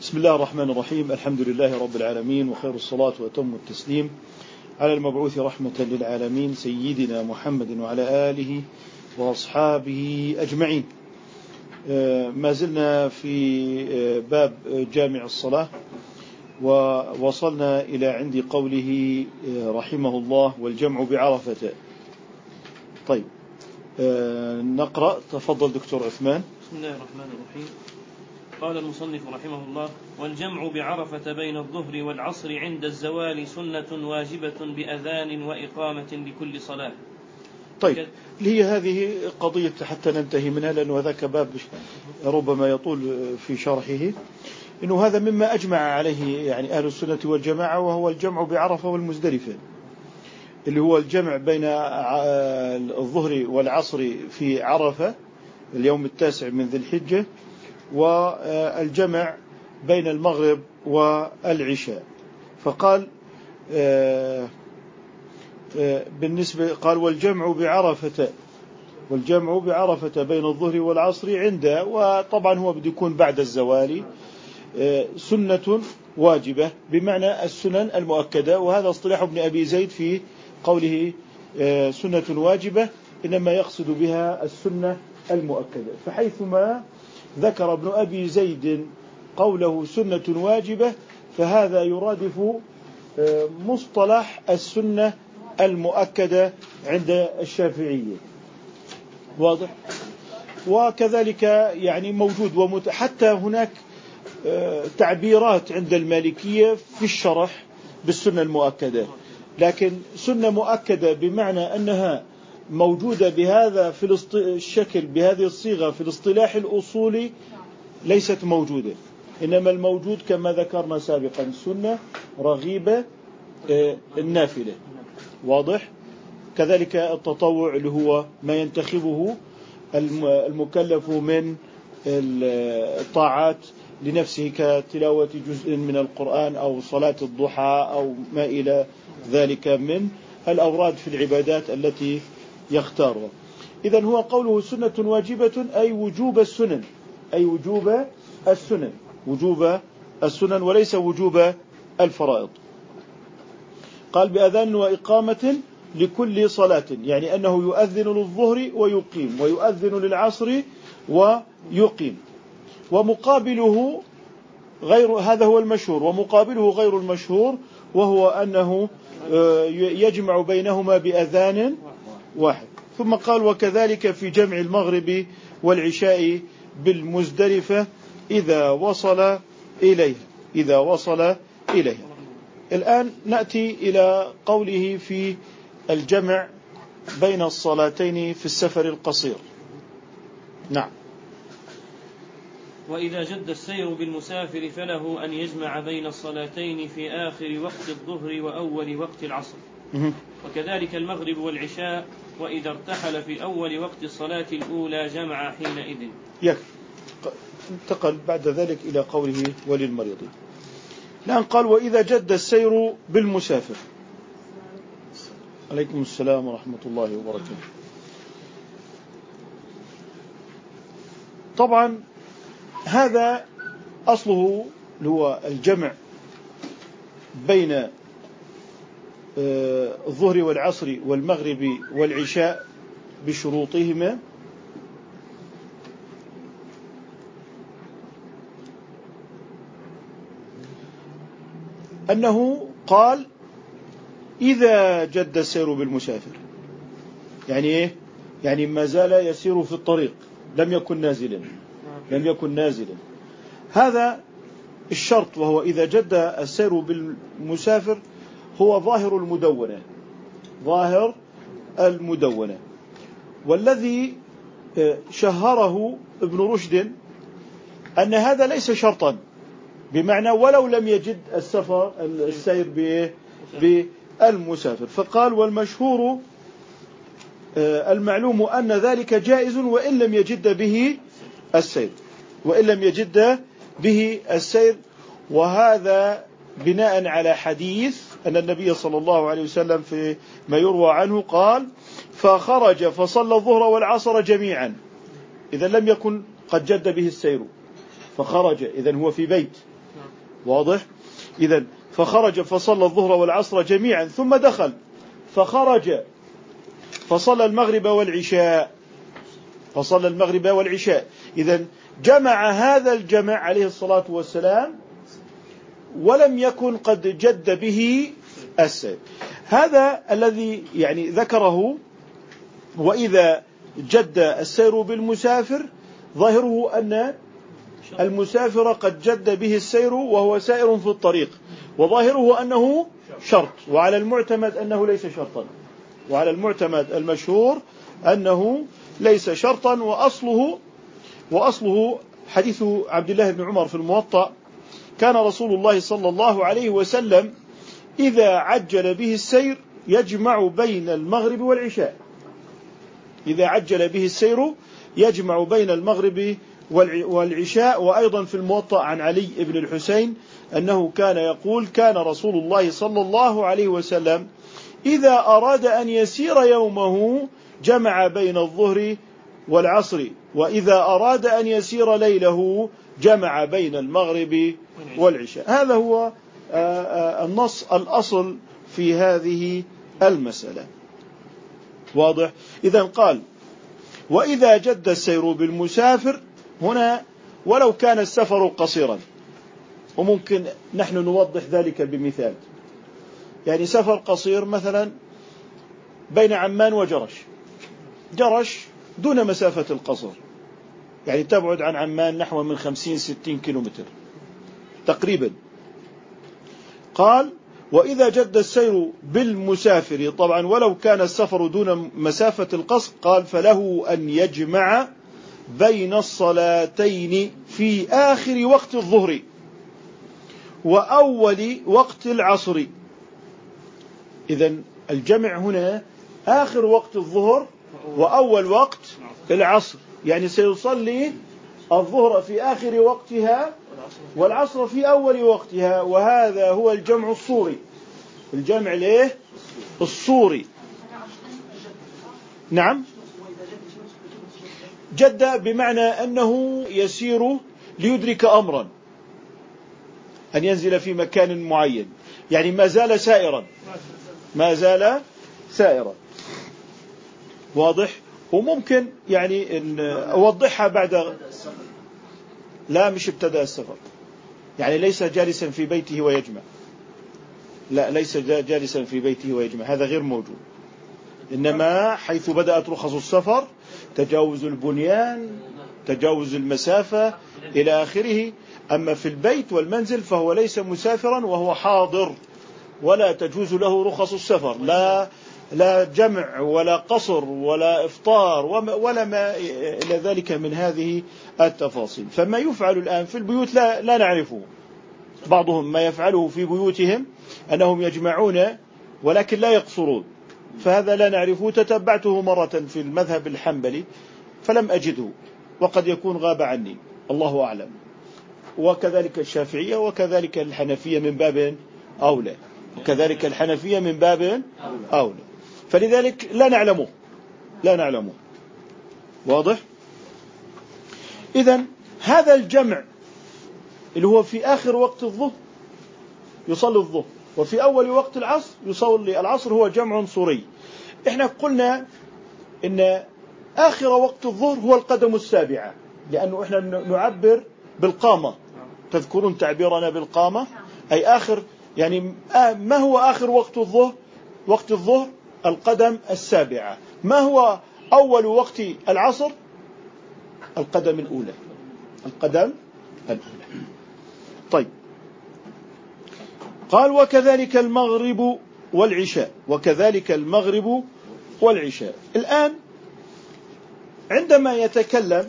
بسم الله الرحمن الرحيم. الحمد لله رب العالمين، وخير الصلاة وأتم التسليم على المبعوث رحمة للعالمين سيدنا محمد وعلى آله وأصحابه أجمعين. ما زلنا في باب جامع الصلاة، ووصلنا إلى عند قوله رحمه الله: والجمع بعرفة. طيب، نقرأ. تفضل دكتور عثمان. بسم الله الرحمن الرحيم. قال المصنف رحمه الله: والجمع بعرفة بين الظهر والعصر عند الزوال سنة واجبة بأذان وإقامة لكل صلاة. طيب، هي هذه قضية حتى ننتهي منها، لأنه ذاك باب ربما يطول في شرحه. إنه هذا مما أجمع عليه يعني أهل السنة والجماعة، وهو الجمع بعرفة والمزدلفة، اللي هو الجمع بين الظهر والعصر في عرفة اليوم 9 من ذي الحجة، والجمع بين المغرب والعشاء. فقال بالنسبة قال: والجمع بعرفة بين الظهر والعصر عند، وطبعا هو بده يكون بعد الزوال، سنة واجبة بمعنى السنن المؤكدة. وهذا اصطلاح ابن أبي زيد في قوله سنة واجبة، إنما يقصد بها السنة المؤكدة. فحيثما ذكر ابن أبي زيد قوله سنة واجبة، فهذا يرادف مصطلح السنة المؤكدة عند الشافعية. واضح؟ وكذلك يعني موجود حتى هناك تعبيرات عند المالكية في الشرح بالسنة المؤكدة، لكن سنة مؤكدة بمعنى أنها موجودة بهذا في الشكل بهذه الصيغة في الاصطلاح الأصولي ليست موجودة. إنما الموجود كما ذكرنا سابقا سنة رغيبة النافلة. واضح؟ كذلك التطوع اللي هو ما ينتخبه المكلف من الطاعات لنفسه، كتلاوة جزء من القرآن أو صلاة الضحى أو ما إلى ذلك من الأوراد في العبادات التي يختارها. إذن هو قوله سنة واجبة أي وجوب السنن وليس وجوب الفرائض. قال: بأذان وإقامة لكل صلاة، يعني أنه يؤذن للظهر ويقيم، ويؤذن للعصر ويقيم. ومقابله غير هذا هو المشهور، ومقابله غير المشهور، وهو أنه يجمع بينهما بأذان واحد. ثم قال: وكذلك في جمع المغرب والعشاء بالمزدلفة إذا وصل إليه. الآن نأتي إلى قوله في الجمع بين الصلاتين في السفر القصير. نعم. وإذا جد السير بالمسافر فله أن يجمع بين الصلاتين في آخر وقت الظهر وأول وقت العصر، وكذلك المغرب والعشاء. وإذا ارتحل في أول وقت الصلاة الأولى جمع حينئذ. انتقل بعد ذلك إلى قوله وللمريض. الآن قال: وإذا جد السير بالمسافر. عليكم السلام ورحمة الله وبركاته. طبعا هذا أصله اللي هو الجمع بين الظهر والعصر والمغرب والعشاء بشروطهما. أنه قال: إذا جد السير بالمسافر، يعني إيه؟ يعني ما زال يسير في الطريق، لم يكن نازلا. هذا الشرط، وهو إذا جد السير بالمسافر، هو ظاهر المدونة. والذي شهره ابن رشد أن هذا ليس شرطا، بمعنى ولو لم يجد السير بالمسافر. فقال: والمشهور المعلوم أن ذلك جائز وإن لم يجد به السير. وهذا بناء على حديث أن النبي صلى الله عليه وسلم في ما يروى عنه قال: فخرج فصلى الظهر والعصر جميعا. إذا لم يكن قد جد به السير، فخرج إذن هو في بيت، واضح؟ إذن فخرج فصلى الظهر والعصر جميعا ثم دخل فخرج فصلى المغرب والعشاء. فصلى المغرب والعشاء. إذن جمع هذا الجمع عليه الصلاة والسلام ولم يكن قد جد به السير. هذا الذي يعني ذكره وإذا جد السير بالمسافر ظاهره أن المسافر قد جد به السير وهو سائر في الطريق، وظاهره أنه شرط، وعلى المعتمد أنه ليس شرطا، وعلى المعتمد المشهور أنه ليس شرطا. وأصله حديث عبد الله بن عمر في الموطأ: كان رسول الله صلى الله عليه وسلم إذا عجل به السير يجمع بين المغرب والعشاء. إذا عجل به السير يجمع بين المغرب والعشاء. وأيضا في الموطأ عن علي بن الحسين أنه كان يقول: كان رسول الله صلى الله عليه وسلم إذا أراد أن يسير يومه جمع بين الظهر والعصر، وإذا أراد أن يسير ليله جمع بين المغرب والعشاء. هذا هو النص الأصل في هذه المسألة. واضح؟ إذن قال: وإذا جد السير بالمسافر، هنا ولو كان السفر قصيرا، وممكن نحن نوضح ذلك بمثال. يعني سفر قصير مثلا بين عمان وجرش، جرش دون مسافة القصر، يعني تبعد عن عمان نحو من 50-60 كيلومتر تقريبا. قال: وإذا جد السير بالمسافر، طبعا ولو كان السفر دون مسافة القصر، قال: فله أن يجمع بين الصلاتين في آخر وقت الظهر وأول وقت العصر. إذن الجمع هنا آخر وقت الظهر وأول وقت العصر، يعني سيصلي الظهر في آخر وقتها والعصر في أول وقتها، وهذا هو الجمع الصوري. الجمع ليه الصوري. نعم، جد بمعنى أنه يسير ليدرك أمرا، أن ينزل في مكان معين، يعني ما زال سائرا، ما زال سائرا. واضح؟ وممكن يعني إن أوضحها بعد. لا، مش ابتدأ السفر، يعني ليس جالسا في بيته ويجمع، لا، ليس جالسا في بيته ويجمع، هذا غير موجود. إنما حيث بدأت رخص السفر، تجاوز البنيان، تجاوز المسافة إلى آخره. أما في البيت والمنزل فهو ليس مسافرا وهو حاضر، ولا تجوز له رخص السفر، لا جمع ولا قصر ولا إفطار ولا ما إلى ذلك من هذه التفاصيل. فما يفعل الآن في البيوت لا نعرفه. بعضهم ما يفعله في بيوتهم أنهم يجمعون ولكن لا يقصرون، فهذا لا نعرفه. تتبعته مرة في المذهب الحنبلي فلم أجده، وقد يكون غاب عني، الله أعلم. وكذلك الشافعية وكذلك الحنفية من باب أولى، وكذلك الحنفية من باب أولى. فلذلك لا نعلمه. واضح؟ إذن هذا الجمع اللي هو في آخر وقت الظهر يصلي الظهر، وفي أول وقت العصر يصلي العصر، هو جمع صوري. إحنا قلنا إن آخر وقت الظهر هو القدم السابعة، لأنه إحنا نعبر بالقامة. تذكرون تعبيرنا بالقامة؟ أي آخر، يعني ما هو آخر وقت الظهر؟ وقت الظهر القدم السابعة. ما هو أول وقت العصر؟ القدم الأولى. طيب، قال: وكذلك المغرب والعشاء. الآن عندما يتكلم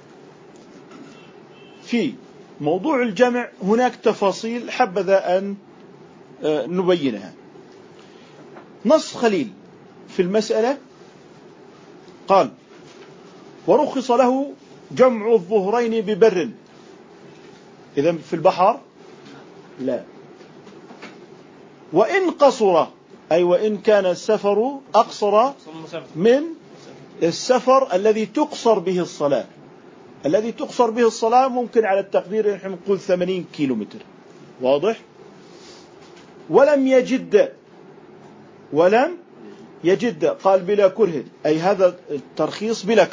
في موضوع الجمع هناك تفاصيل حبذا أن نبينها. نص خليل في المسألة قال: ورخص له جمع الظهرين ببر. إذن في البحر لا. وإن قصر، أي وإن كان السفر أقصر من السفر الذي تقصر به الصلاة. الذي تقصر به الصلاة ممكن على التقدير نحن نقول 80 كيلومتر، واضح؟ ولم يجد قال بلا كره، أي هذا الترخيص بلا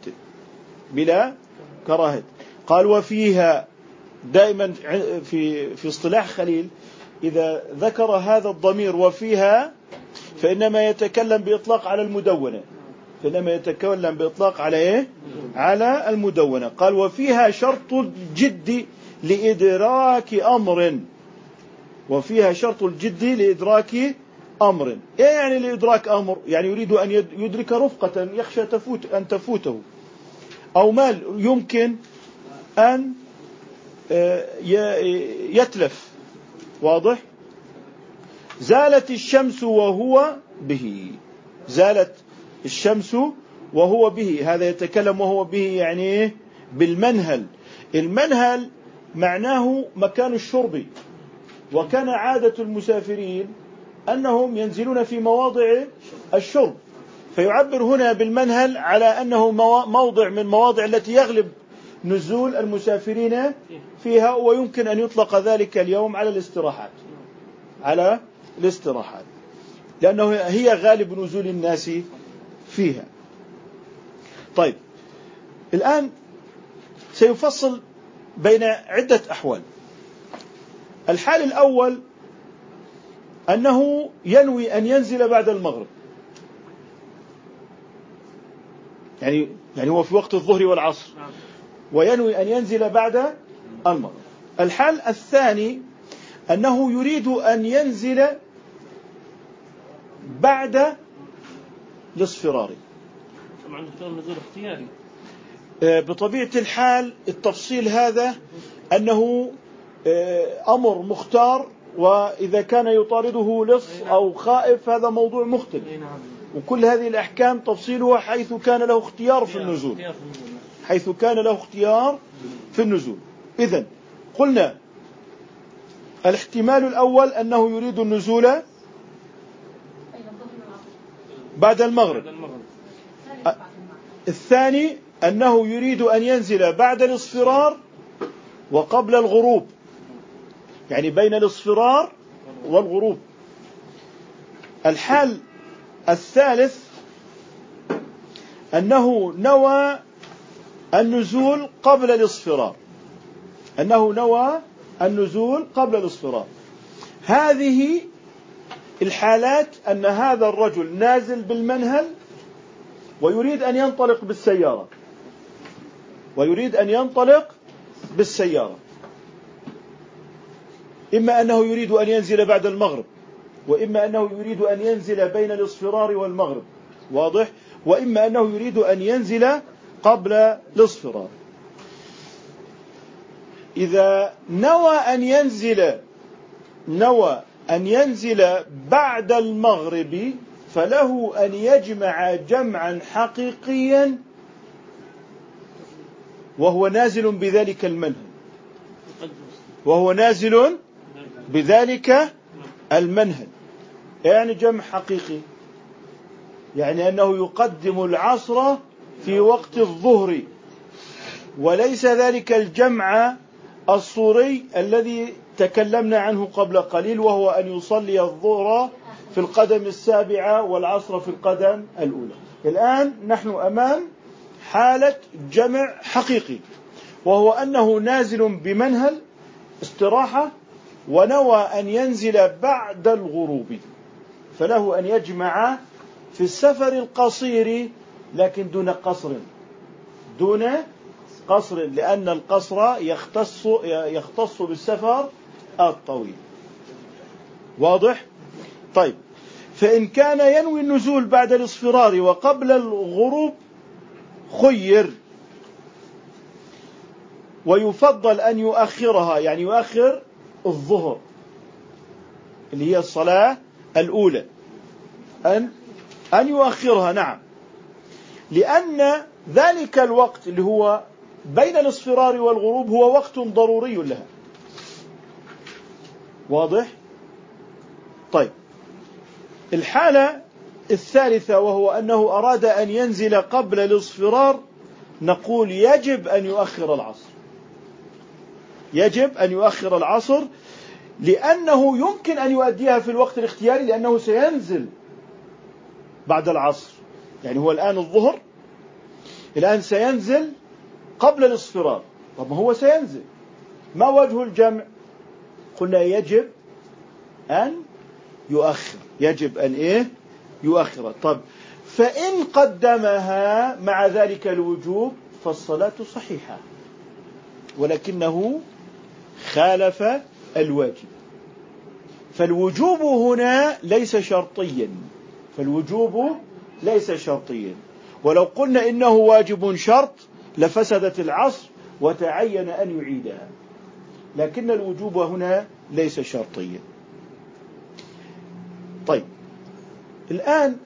كراهة. قال وفيها، دائما في اصطلاح خليل إذا ذكر هذا الضمير وفيها فإنما يتكلم بإطلاق على المدونة، على المدونة. قال وفيها شرط الجد لإدراك أمر. إيه يعني لإدراك أمر؟ يعني يريد أن يدرك رفقة يخشى أن تفوته، أو مال يمكن أن يتلف. واضح؟ زالت الشمس وهو به، هذا يتكلم وهو به يعني بالمنهل. المنهل معناه مكان الشرب، وكان عادة المسافرين أنهم ينزلون في مواضع الشرب، فيعبر هنا بالمنهل على أنه موضع من مواضع التي يغلب نزول المسافرين فيها، ويمكن أن يطلق ذلك اليوم على الاستراحات، لأنه هي غالب نزول الناس فيها. طيب، الآن سيفصل بين عدة أحوال. الحال الأول أنه ينوي أن ينزل بعد المغرب، يعني هو في وقت الظهر والعصر، وينوي أن ينزل بعد المغرب. الحال الثاني أنه يريد أن ينزل بعد الاصفرار. طبعا النزول اختياري بطبيعة الحال. التفصيل هذا أنه أمر مختار، وإذا كان يطارده لص أو خائف هذا موضوع مختلف، وكل هذه الأحكام تفصيلها حيث كان له اختيار في النزول. إذن قلنا الاحتمال الأول أنه يريد النزول بعد المغرب. الثاني أنه يريد أن ينزل بعد الاصفرار وقبل الغروب، يعني بين الاصفرار والغروب. الحال الثالث أنه نوى النزول قبل الاصفرار. هذه الحالات أن هذا الرجل نازل بالمنهل ويريد أن ينطلق بالسيارة، إما أنه يريد أن ينزل بعد المغرب، وإما أنه يريد أن ينزل بين الاصفرار والمغرب، واضح؟ وإما أنه يريد أن ينزل قبل الاصفرار. إذا نوى أن ينزل بعد المغرب فله أن يجمع جمعا حقيقيا وهو نازل بذلك المنهل. يعني جمع حقيقي، يعني أنه يقدم العصر في وقت الظهر، وليس ذلك الجمع الصوري الذي تكلمنا عنه قبل قليل، وهو أن يصلي الظهر في القدم السابعة والعصر في القدم الأولى. الآن نحن أمام حالة جمع حقيقي، وهو أنه نازل بمنهل استراحة ونوى أن ينزل بعد الغروب، فله أن يجمع في السفر القصير لكن دون قصر، لأن القصر يختص بالسفر الطويل. واضح؟ طيب، فإن كان ينوي النزول بعد الاصفرار وقبل الغروب خير، ويفضل أن يؤخرها، يعني يؤخر الظهر اللي هي الصلاة الأولى، أن يؤخرها، نعم، لأن ذلك الوقت اللي هو بين الاصفرار والغروب هو وقت ضروري لها. واضح؟ طيب، الحالة الثالثة وهو أنه أراد أن ينزل قبل الاصفرار، نقول يجب أن يؤخر العصر، لأنه يمكن أن يؤديها في الوقت الاختياري لأنه سينزل بعد العصر. يعني هو الآن الظهر، الآن سينزل قبل الاصفرار. طب ما هو سينزل، ما وجه الجمع؟ قلنا يجب أن يؤخر، يجب أن يؤخر. طب فإن قدمها مع ذلك الوجوب فالصلاة صحيحة، ولكنه خالف الواجب. فالوجوب هنا ليس شرطيا، فالوجوب ليس شرطيا. ولو قلنا إنه واجب شرط لفسدت العصر وتعين أن يعيدها، لكن الوجوب هنا ليس شرطيا. طيب الآن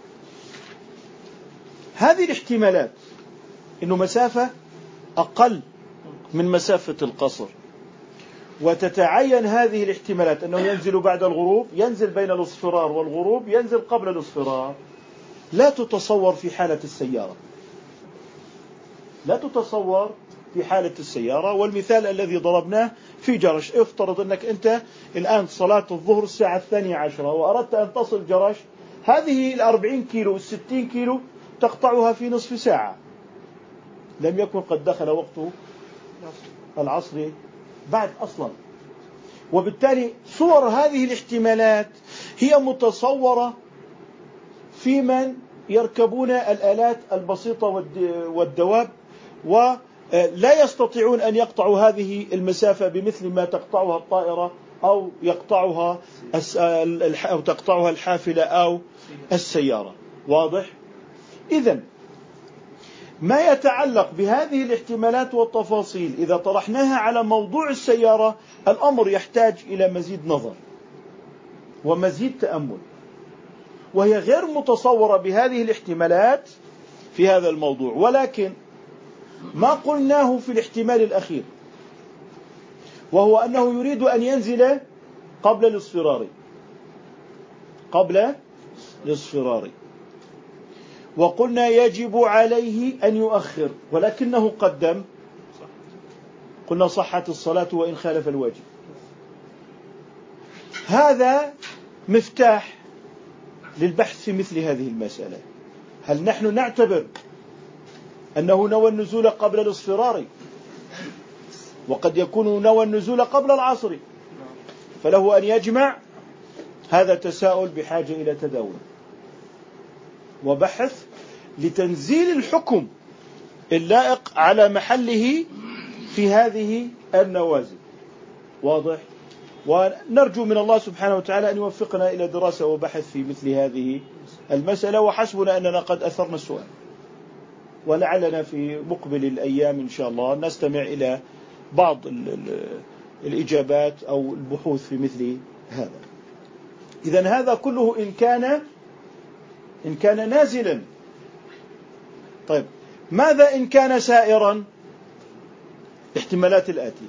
هذه الاحتمالات، إنه مسافة أقل من مسافة القصر، وتتعين هذه الاحتمالات أنه ينزل بعد الغروب، ينزل بين الاصفرار والغروب، ينزل قبل الاصفرار، لا تتصور في حالة السيارة، لا تتصور في حالة السيارة. والمثال الذي ضربناه في جرش، افترض أنك أنت الآن صلاة الظهر الساعة 12 وأردت أن تصل جرش، هذه 40 كيلو 60 كيلو تقطعها في نصف ساعة، لم يكن قد دخل وقت العصر بعد أصلا. وبالتالي صور هذه الاحتمالات هي متصورة في من يركبون الآلات البسيطة والدواب، ولا يستطيعون أن يقطعوا هذه المسافة بمثل ما تقطعها الطائرة أو تقطعها الحافلة أو السيارة. واضح؟ إذن ما يتعلق بهذه الاحتمالات والتفاصيل إذا طرحناها على موضوع السيارة، الأمر يحتاج إلى مزيد نظر ومزيد تأمل، وهي غير متصورة بهذه الاحتمالات في هذا الموضوع. ولكن ما قلناه في الاحتمال الأخير، وهو أنه يريد أن ينزل قبل الاصفرار، قبل الاصفرار، وقلنا يجب عليه أن يؤخر، ولكنه قدم، قلنا صحت الصلاة وإن خالف الواجب. هذا مفتاح للبحث في مثل هذه المسألة. هل نحن نعتبر أنه نوى النزول قبل الاصفرار، وقد يكون نوى النزول قبل العصر، فله أن يجمع؟ هذا تساؤل بحاجة إلى تداول وبحث لتنزيل الحكم اللائق على محله في هذه النوازل. واضح؟ ونرجو من الله سبحانه وتعالى أن يوفقنا إلى دراسة وبحث في مثل هذه المسألة، وحسبنا أننا قد أثرنا السؤال، ولعلنا في مقبل الأيام إن شاء الله نستمع إلى بعض الإجابات أو البحوث في مثل هذا. إذن هذا كله إن كان نازلا. طيب ماذا إن كان سائرا؟ الاحتمالات الآتية: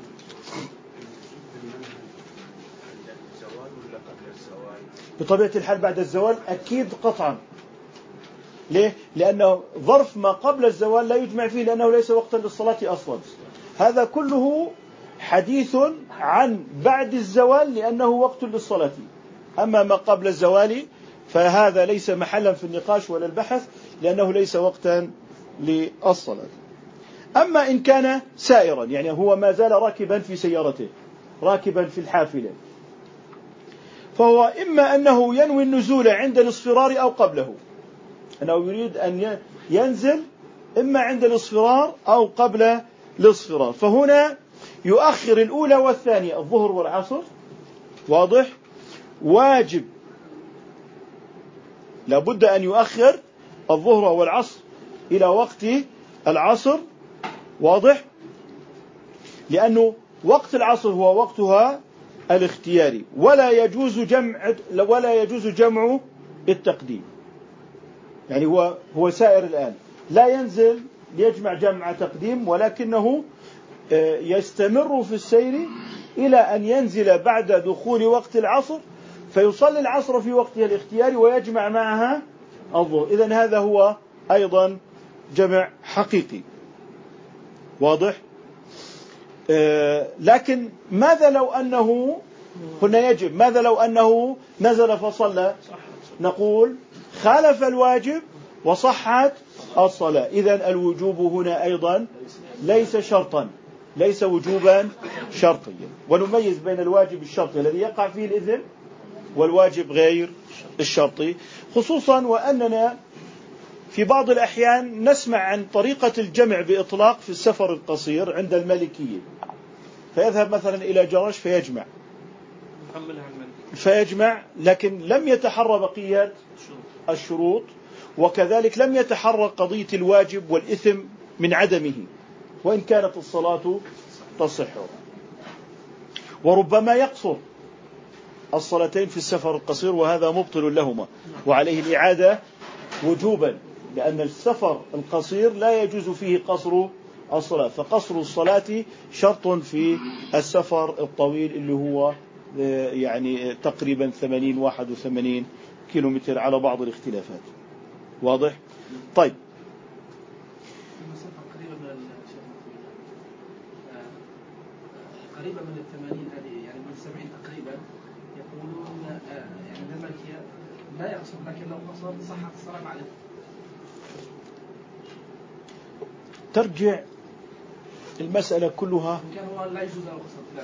بطبيعة الحال بعد الزوال أكيد قطعا. ليه؟ لأنه ظرف ما قبل الزوال لا يجمع فيه، لأنه ليس وقتا للصلاة أصلا. هذا كله حديث عن بعد الزوال لأنه وقت للصلاة. أما ما قبل الزوال فهذا ليس محلا في النقاش ولا البحث، لأنه ليس وقتا للصلاة. أما إن كان سائرا، يعني هو ما زال راكبا في سيارته، راكبا في الحافلة، فهو إما أنه ينوي النزول عند الاصفرار أو قبله، أنه يريد أن ينزل إما عند الاصفرار أو قبل الاصفرار، فهنا يؤخر الأولى والثانية، الظهر والعصر. واضح؟ واجب، لابد أن يؤخر الظهر والعصر إلى وقت العصر. واضح؟ لأنه وقت العصر هو وقتها الاختياري، ولا يجوز جمع التقديم. يعني هو سائر الآن، لا ينزل ليجمع جمع تقديم، ولكنه يستمر في السير إلى أن ينزل بعد دخول وقت العصر، فيصلي العصر في وقتها الاختياري ويجمع معها الظهر. إذن هذا هو أيضا جمع حقيقي. واضح؟ لكن ماذا لو أنه قلنا يجب. ماذا لو أنه نزل فصلى؟ نقول خالف الواجب وصحت الصلاة. إذن الوجوب هنا أيضا ليس شرطا، ليس وجوبا شرطيا. ونميز بين الواجب الشرطي الذي يقع فيه الإثم والواجب غير الشرطي، خصوصا وأننا في بعض الأحيان نسمع عن طريقة الجمع بإطلاق في السفر القصير عند المالكية، فيذهب مثلا إلى جرش فيجمع لكن لم يتحرى بقية الشروط، وكذلك لم يتحرى قضية الواجب والإثم من عدمه وإن كانت الصلاة تصح. وربما يقصر الصلاتين في السفر القصير وهذا مبطل لهما وعليه الإعادة وجوبا، لأن السفر القصير لا يجوز فيه قصر الصلاة، فقصر الصلاة شرط في السفر الطويل اللي هو يعني تقريبا 81 كيلومتر على بعض الاختلافات. واضح؟ طيب. قريبة من 80 هذه يعني من 70 تقريبا، يقولون يعني المالكية لا يقصر، لكن لو قصر صحت الصلاة مع الإثم. ترجع المسألة كلها، كان هو لا يجوز له قصر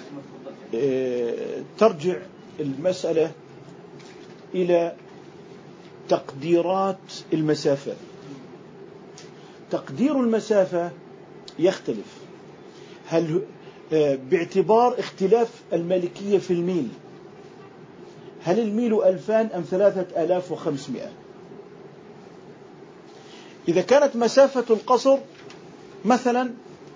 ترجع المسألة إلى تقديرات المسافة. تقدير المسافة يختلف، هل باعتبار اختلاف المالكية في الميل، هل الميل 2000 أم 3500؟ إذا كانت مسافة القصر مثلا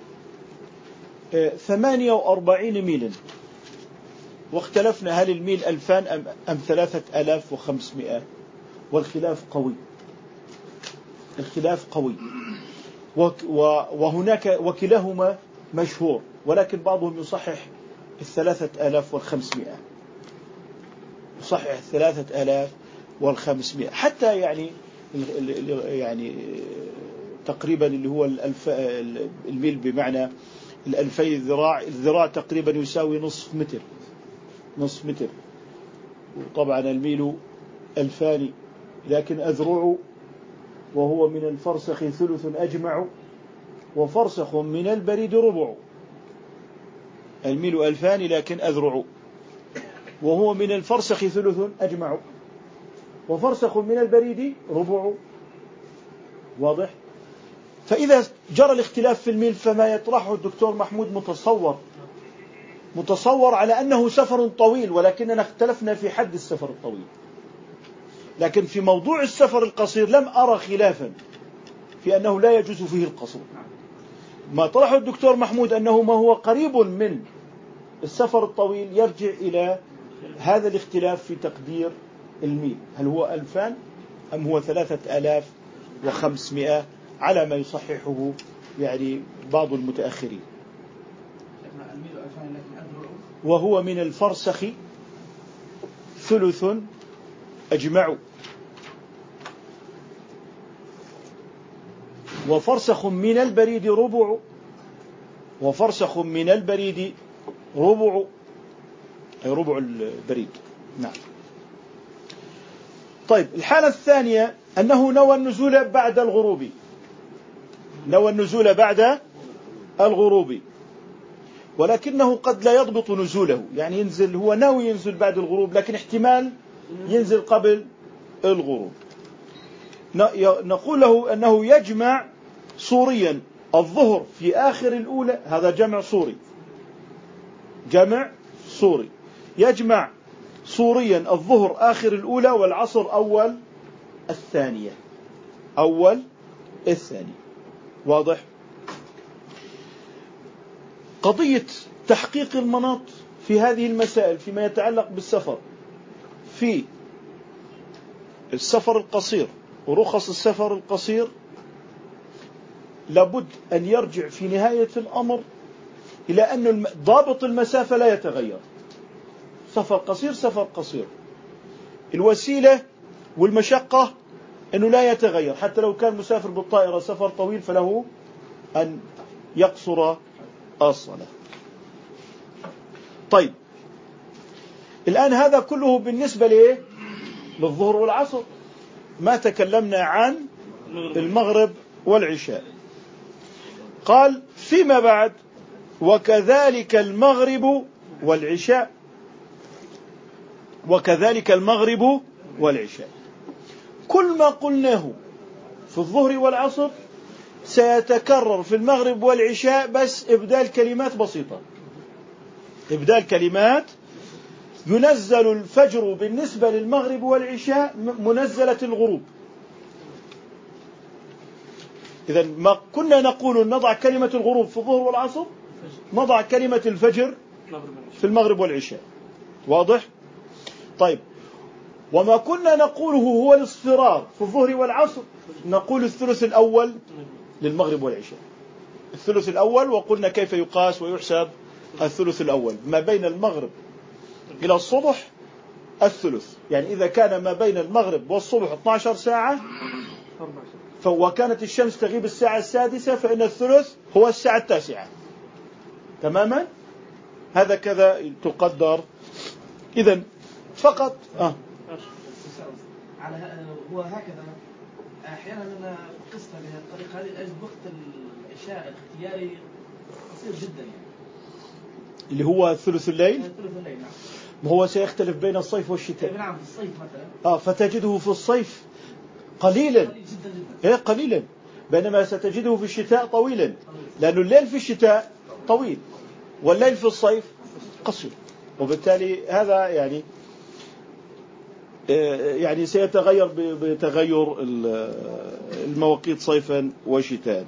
48 ميلا واختلفنا هل الميل 2000 أم 3500، والخلاف قوي، الخلاف قوي، وهناك وكلاهما مشهور، ولكن بعضهم يصحح 3500، يصحح 3500 حتى يعني تقريبا اللي هو الميل بمعنى 2000 ذراع، الذراع تقريبا يساوي نصف متر، وطبعا الميل 2000 لكن أذرع وهو من الفرسخ ثلث أجمع وفرسخ من البريد ربع. الميل 2000 لكن أذرع وهو من الفرسخ ثلث أجمع وفرسخ من البريد ربع. واضح؟ فإذا جرى الاختلاف في الميل فما يطرحه الدكتور محمود متصور على أنه سفر طويل، ولكننا اختلفنا في حد السفر الطويل. لكن في موضوع السفر القصير لم أرى خلافا في أنه لا يجوز فيه القصر. ما طرحه الدكتور محمود أنه ما هو قريب من السفر الطويل يرجع إلى هذا الاختلاف في تقدير الميل، هل هو 2000 أم هو 3500 على ما يصححه يعني بعض المتأخرين. وهو من الفرسخ ثلث أجمع وفرسخ من البريد ربع وفرسخ من البريد ربع، أي ربع البريد. نعم. طيب، الحالة الثانية أنه نوى النزول بعد الغروب، نوى النزول بعد الغروب، ولكنه قد لا يضبط نزوله، يعني ينزل، هو ناوي ينزل بعد الغروب لكن احتمال ينزل قبل الغروب. نقول له أنه يجمع صوريا الظهر في آخر الأولى، هذا جمع صوري، جمع صوري، يجمع صوريا الظهر آخر الأولى والعصر أول الثانية، أول الثانية. واضح؟ قضية تحقيق المناط في هذه المسائل فيما يتعلق بالسفر في السفر القصير ورخص السفر القصير لابد أن يرجع في نهاية الأمر إلى أن ضابط المسافة لا يتغير، سفر قصير سفر قصير، الوسيلة والمشقة أنه لا يتغير، حتى لو كان مسافر بالطائرة سفر طويل فله أن يقصر الصلاة. طيب، الآن هذا كله بالنسبة ليه؟ للظهر والعصر. ما تكلمنا عن المغرب والعشاء. قال فيما بعد وكذلك المغرب والعشاء. وكذلك المغرب والعشاء. كل ما قلناه في الظهر والعصر سيتكرر في المغرب والعشاء، بس إبدال كلمات بسيطة. إبدال كلمات. ينزل الفجر بالنسبة للمغرب والعشاء منزلة الغروب. إذا ما كنا نقول نضع كلمة الغروب في الظهر والعصر، نضع كلمة الفجر في المغرب والعشاء. واضح؟ طيب، وما كنا نقوله هو الاصفرار في الظهر والعصر، نقول الثلث الأول للمغرب والعشاء. الثلث الأول، وقلنا كيف يقاس ويحسب الثلث الأول. ما بين المغرب إلى الصبح الثلث، يعني إذا كان ما بين المغرب والصبح 12 ساعة وكانت الشمس تغيب الساعة السادسة، فإن الثلث هو الساعة التاسعة تماما. هذا كذا تقدر. إذن فقط هو هكذا أحيانا أنا قصة بهذه الطريقة هذه لأجل وقت العشاء الاختياري قصير جدا يعني. اللي هو ثلث الليل. ثلث الليل نعم. هو سيختلف بين الصيف والشتاء. نعم في الصيف مثلا. فتجده في الصيف قليلا. قليل جدا جدا. قليلا، بينما ستجده في الشتاء طويلا، لأن الليل في الشتاء طويل والليل في الصيف قصير. وبالتالي هذا يعني سيتغير بتغير المواقيت صيفا وشتاء.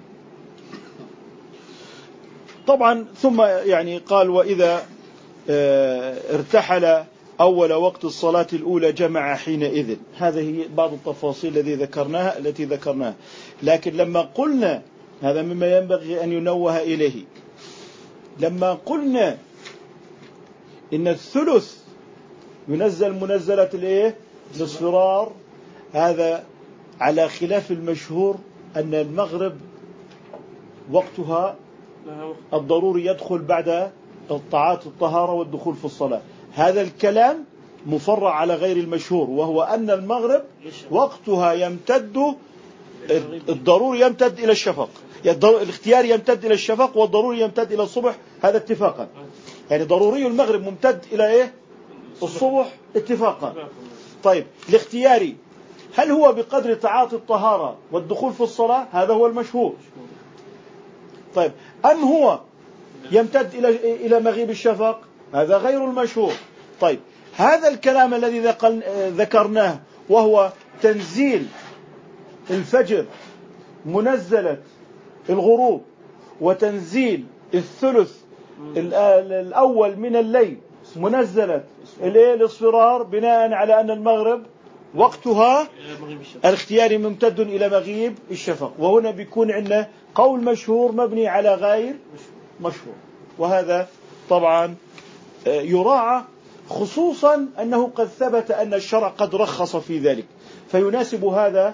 طبعا ثم يعني قال وإذا ارتحل أول وقت الصلاة الأولى جمع حينئذ. هذه بعض التفاصيل التي ذكرناها. لكن لما قلنا هذا مما ينبغي أن ينوه إليه، لما قلنا إن الثلث ينزل منزلة الاصفرار، هذا على خلاف المشهور أن المغرب وقتها الضروري يدخل بعد الطاعات الطهارة والدخول في الصلاة. هذا الكلام مفرع على غير المشهور، وهو أن المغرب وقتها يمتد، الضروري يمتد إلى الشفق، الاختيار يمتد إلى الشفق والضروري يمتد إلى الصبح. هذا اتفاقا، يعني ضروري المغرب ممتد إلى الصبح اتفاقا. طيب الاختياري هل هو بقدر تعاطي الطهارة والدخول في الصلاة؟ هذا هو المشهور. طيب أم هو يمتد إلى مغيب الشفق؟ هذا غير المشهور. طيب هذا الكلام الذي ذكرناه وهو تنزيل الفجر منزلة الغروب وتنزيل الثلث الأول من الليل منزلة الاصفرار، بناء على أن المغرب وقتها الاختياري ممتد إلى مغيب الشفق. وهنا بيكون عندنا قول مشهور مبني على غير مشهور، وهذا طبعا يراعى، خصوصا أنه قد ثبت أن الشرع قد رخص في ذلك، فيناسب هذا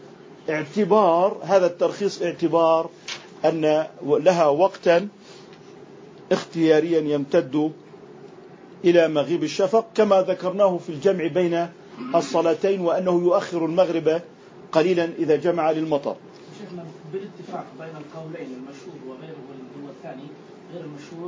الترخيص اعتبار أن لها وقتا اختياريا يمتد إلى مغيب الشفق، كما ذكرناه في الجمع بين الصلاتين، وأنه يؤخر المغرب قليلا إذا جمع للمطر. شيخنا بالاتفاق بين القولين المشهور وغيره هو الثاني غير المشهور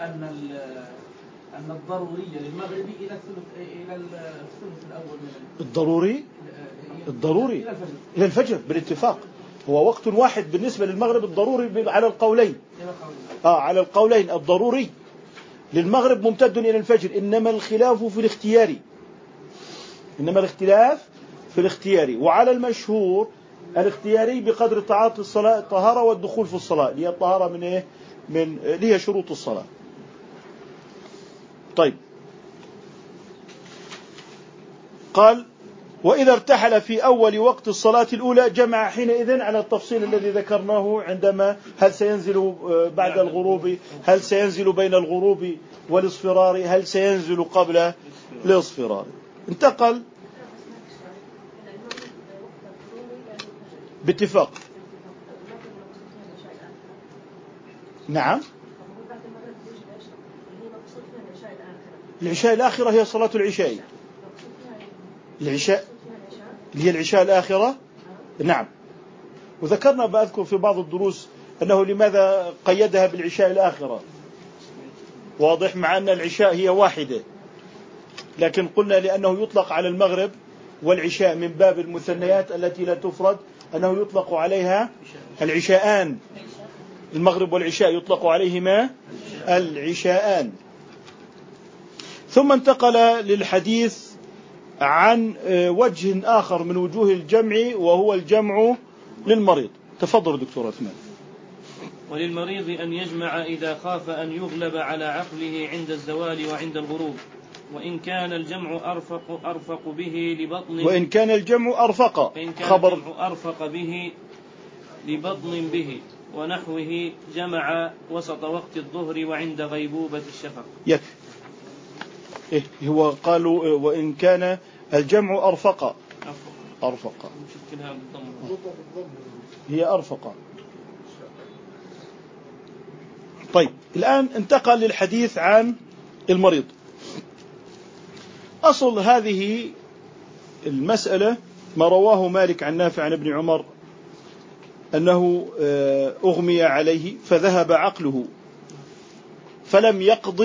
أن الضرورية للمغرب إلى الثلث الأول من الضروري إلى الفجر بالاتفاق. هو وقت واحد بالنسبة للمغرب الضروري على القولين. على القولين الضروري للمغرب ممتد إلى الفجر، إنما الخلاف في الاختياري. وعلى المشهور الاختياري بقدر تعاطي الصلاة الطهارة والدخول في الصلاة، اللي هي الطهارة من اللي هي شروط الصلاة. طيب قال وإذا ارتحل في أول وقت الصلاة الأولى جمع حينئذ، على التفصيل الذي ذكرناه عندما هل سينزل بعد الغروب، هل سينزل بين الغروب والاصفرار، هل سينزل قبل الاصفرار. انتقل باتفاق. نعم العشاء الآخرة هي صلاة العشاء. العشاء اللي هي العشاء الآخرة، نعم. وذكرنا بأذكر في بعض الدروس أنه لماذا قيدها بالعشاء الآخرة، واضح، مع أن العشاء هي واحدة، لكن قلنا لأنه يطلق على المغرب والعشاء من باب المثنيات التي لا تفرد، أنه يطلق عليها العشاءان. المغرب والعشاء يطلق عليهما العشاءان. ثم انتقل للحديث عن وجه آخر من وجوه الجمع، وهو الجمع للمريض. تفضل دكتور عثمان. وللمريض أن يجمع إذا خاف أن يغلب على عقله عند الزوال وعند الغروب، وإن كان الجمع أرفق به لبطن، وإن كان الجمع أرفق، خبر الجمع أرفق به لبطن به ونحوه، جمع وسط وقت الظهر وعند غيبوبة الشفق. يكفي. هو قالوا وإن كان الجمع أرفق. هي أرفق. طيب، الآن انتقل للحديث عن المريض. أصل هذه المسألة ما رواه مالك عن نافع عن ابن عمر أنه أغمي عليه فذهب عقله فلم يقضي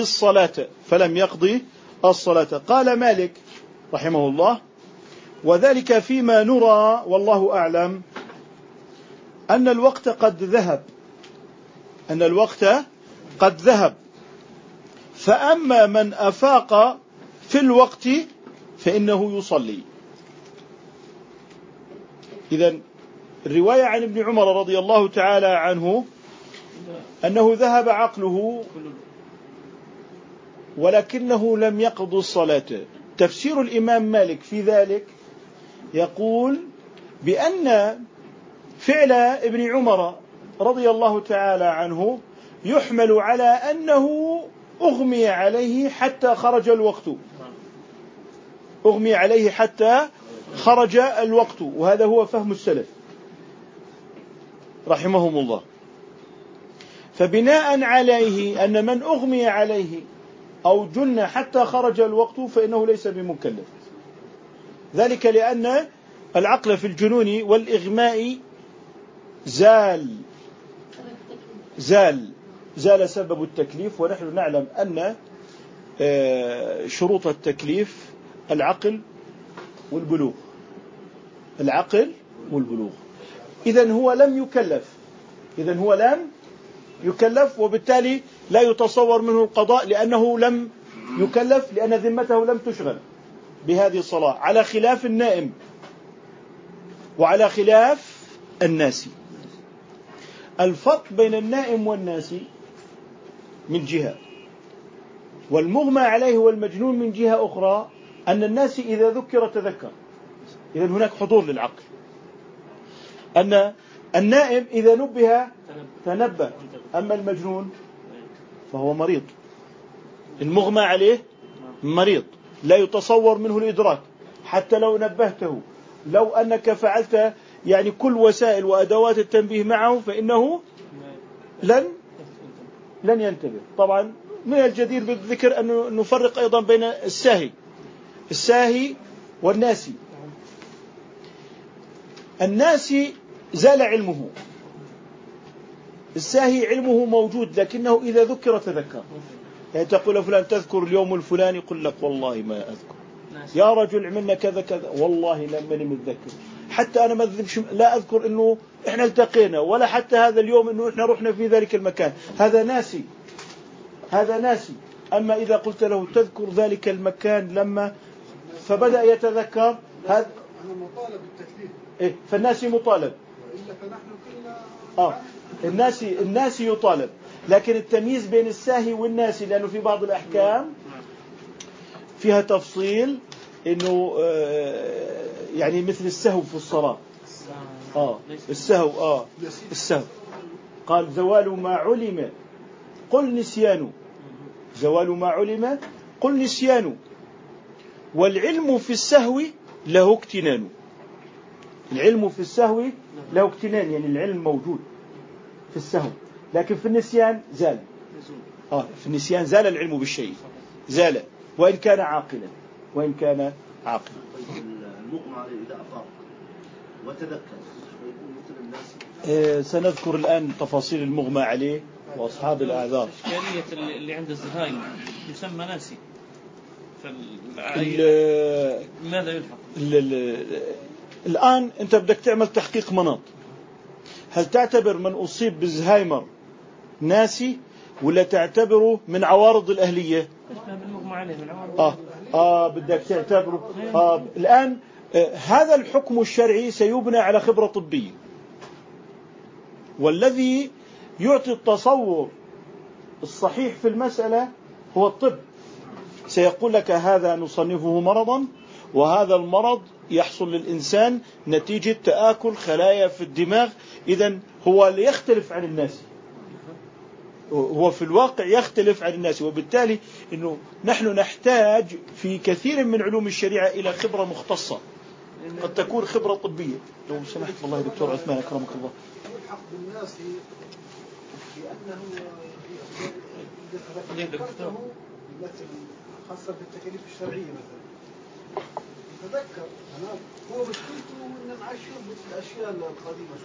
الصلاة. قال مالك رحمه الله: وذلك فيما نرى والله أعلم أن الوقت قد ذهب، فأما من أفاق في الوقت فإنه يصلي. إذن الرواية عن ابن عمر رضي الله تعالى عنه أنه ذهب عقله ولكنه لم يقض الصلاة. تفسير الإمام مالك في ذلك يقول بأن فعل ابن عمر رضي الله تعالى عنه يحمل على أنه أغمي عليه حتى خرج الوقت. وهذا هو فهم السلف رحمهم الله. فبناء عليه أن من أغمي عليه أو جن حتى خرج الوقت فإنه ليس بمكلف، ذلك لأن العقل في الجنون والإغماء زال سبب التكليف. ونحن نعلم أن شروط التكليف العقل والبلوغ. إذن هو لم يكلف، وبالتالي لا يتصور منه القضاء لأنه لم يكلف، لأن ذمته لم تشغل بهذه الصلاة، على خلاف النائم وعلى خلاف الناسي. الفرق بين النائم والناسي من جهة، والمغمى عليه والمجنون من جهة أخرى، أن الناسي إذا ذكر تذكر، إذن هناك حضور للعقل. أن النائم إذا نبه تنبه، أما المجنون فهو مريض. المغمى عليه مريض لا يتصور منه الإدراك حتى لو نبهته. لو أنك فعلت يعني كل وسائل وأدوات التنبيه معه فإنه لن ينتبه. طبعا من الجدير بالذكر أن نفرق أيضا بين الساهي والناسي. الناسي زال علمه، الساهي علمه موجود لكنه إذا ذكر تذكر. يعني تقول فلان تذكر اليوم الفلاني، يقول لك والله ما أذكر. يا رجل عملنا كذا كذا، والله لم متذكر. حتى أنا ما أذكرش، لا أذكر إنه إحنا التقينا، ولا حتى هذا اليوم إنه إحنا رحنا في ذلك المكان. هذا ناسي. أما إذا قلت له تذكر ذلك المكان لما فبدأ يتذكر، هذا أنا مطالب بالتكليف. فالناسي مطالب، وإلا فنحن كلنا الناسي يطالب. لكن التمييز بين الساهي والناسي، لأنه في بعض الأحكام فيها تفصيل، إنه يعني مثل السهو في الصلاة. السهو قال زوال ما علم قل نسيان، والعلم في السهو له اكتنان. يعني العلم موجود في السهو، لكن في النسيان زال. في النسيان زال العلم بالشيء، وإن كان عاقلا. المغمى عليه إذا أفاق وتذكر مثل الناس. سنذكر الآن تفاصيل المغمى عليه وأصحاب الأعذار. إشكالية اللي عند الزهايمر يسمى ناسي، ماذا يلحق؟ الآن أنت بدك تعمل تحقيق مناط، هل تعتبر من أصيب بالزهايمر ناسي ولا تعتبره من عوارض الأهلية؟ بدك تعتبره. الآن هذا الحكم الشرعي سيبنى على خبرة طبية، والذي يعطي التصور الصحيح في المسألة هو الطب. سيقول لك هذا نصنفه مرضا، وهذا المرض يحصل للإنسان نتيجة تآكل خلايا في الدماغ. إذن هو يختلف عن الناس، هو في الواقع يختلف عن الناس. وبالتالي إنه نحن نحتاج في كثير من علوم الشريعة إلى خبرة مختصة، قد تكون خبرة طبية. لو سمحت والله دكتور عثمان أكرمك الله. يلحق بالناس لأنه ذكرته مثل خاصة في التكاليف الشرعية مثلا تذكر هو مشكلته إنه معشر بالأشياء القديمة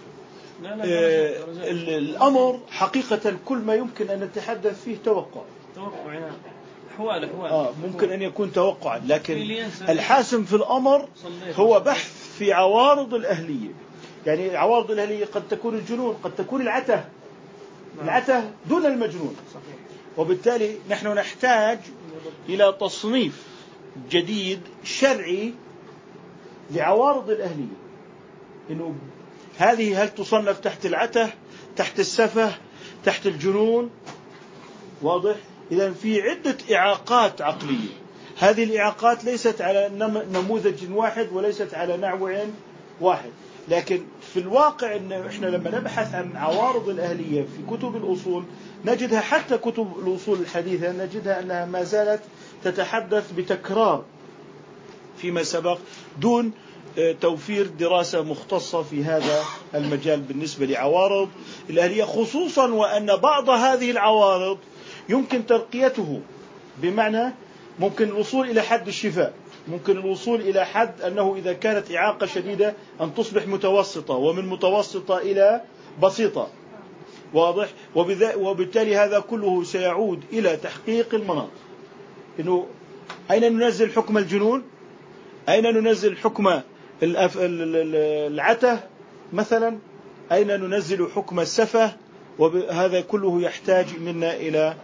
الأمر حقيقة كل ما يمكن أن نتحدث فيه توقع أحوال ممكن أن يكون توقعا، لكن الحاسم في الأمر هو بحث في عوارض الأهلية. يعني عوارض الأهلية قد تكون الجنون، قد تكون العته دون المجنون. وبالتالي نحن نحتاج إلى تصنيف جديد شرعي لعوارض الأهلية، إنه هذه هل تصنف تحت العته، تحت السفه، تحت الجنون؟ واضح؟ إذن في عدة إعاقات عقلية. هذه الإعاقات ليست على نموذج واحد وليست على نوع واحد، لكن في الواقع إن إحنا لما نبحث عن عوارض الأهلية في كتب الأصول نجدها، حتى كتب الأصول الحديثة نجدها أنها ما زالت تتحدث بتكرار فيما سبق دون توفير دراسة مختصة في هذا المجال بالنسبة لعوارض الأهلية، خصوصا وأن بعض هذه العوارض يمكن ترقيته، بمعنى ممكن الوصول إلى حد الشفاء، ممكن الوصول إلى حد أنه إذا كانت إعاقة شديدة أن تصبح متوسطة، ومن متوسطة إلى بسيطة. واضح؟ وبالتالي هذا كله سيعود إلى تحقيق المناط، إنه أين ننزل حكم الجنون، أين ننزل حكم العته مثلا، أين ننزل حكم السفه. وهذا كله يحتاج منا إلى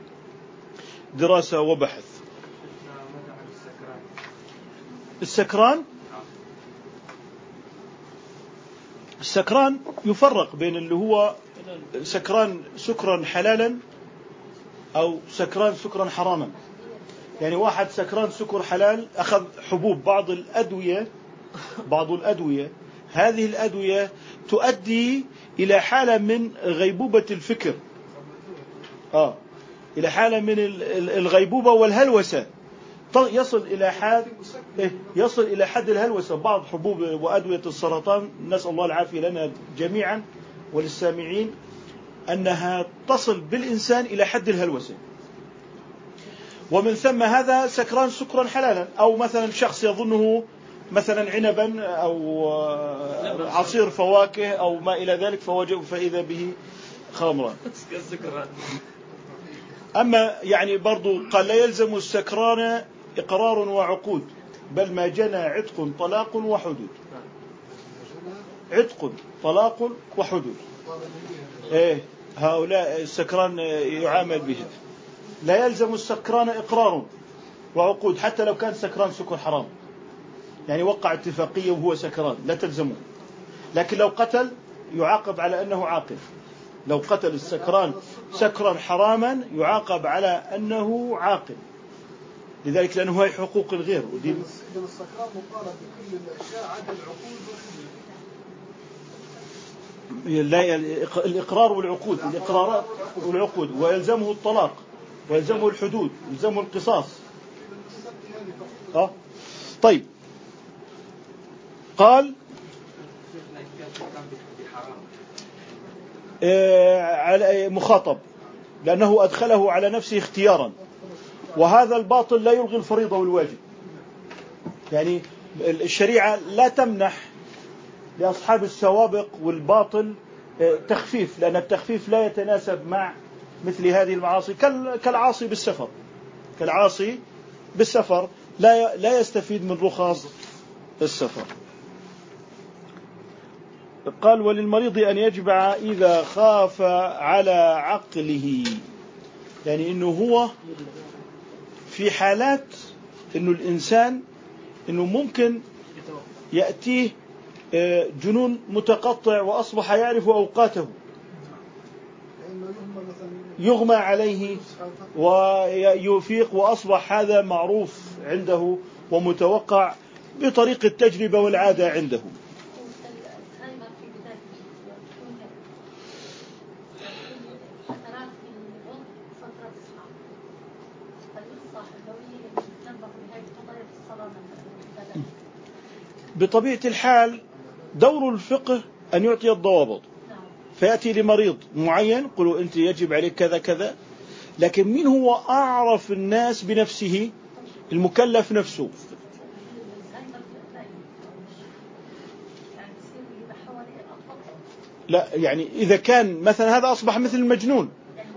دراسة وبحث. السكران يفرق بين اللي هو سكران سكرا حلالا أو سكران سكرا حراما. يعني واحد سكران سكر حلال أخذ حبوب بعض الأدوية، هذه الأدوية تؤدي إلى حالة من غيبوبة الفكر، إلى حالة من الغيبوبة والهلوسة، يصل إلى حد الهلوسة. بعض حبوب وأدوية السرطان نسأل الله العافية لنا جميعا وللسامعين أنها تصل بالإنسان إلى حد الهلوسة، ومن ثم هذا سكران سكرا حلالا. أو مثلا شخص يظنه مثلا عنبا أو عصير فواكه أو ما إلى ذلك، فإذا به خمرا. أما يعني برضو قال لا يلزم السكران إقرار وعقود، بل ما جنى عتق طلاق وحدود. عتق طلاق وحدود، هؤلاء السكران يعامل بها. لا يلزم السكران إقرار وعقود، حتى لو كان سكران سكر حرام، يعني وقع اتفاقية وهو سكران لا تلزمه. لكن لو قتل يعاقب على أنه عاقل. لو قتل السكران سكرا حراما يعاقب على أنه عاقل، لذلك لأنه هي حقوق الغير. إذا السكران مطالب بكل الأشياء عدا العقود الإقرار والعقود، الإقرارات والعقود، ويلزمه الطلاق ويلزمه الحدود ويلزمه القصاص. طيب، قال على مخاطب لأنه أدخله على نفسه اختيارا، وهذا الباطل لا يلغي الفريضة والواجب. يعني الشريعة لا تمنح لأصحاب السوابق والباطل تخفيف، لأن التخفيف لا يتناسب مع مثل هذه المعاصي، كالعاصي بالسفر. كالعاصي بالسفر لا يستفيد من رخص السفر. قال وللمريض أن يجمع إذا خاف على عقله، يعني إنه هو في حالات إنه الإنسان إنه ممكن يأتيه جنون متقطع وأصبح يعرف أوقاته، يغمى عليه ويفيق، وأصبح هذا معروف عنده ومتوقع بطريق التجربة والعادة عنده. بطبيعة الحال دور الفقه أن يعطي الضوابط، فيأتي لمريض معين يقول أنت يجب عليك كذا كذا، لكن من هو أعرف الناس بنفسه؟ المكلف نفسه. لا يعني إذا كان مثلا هذا أصبح مثل المجنون،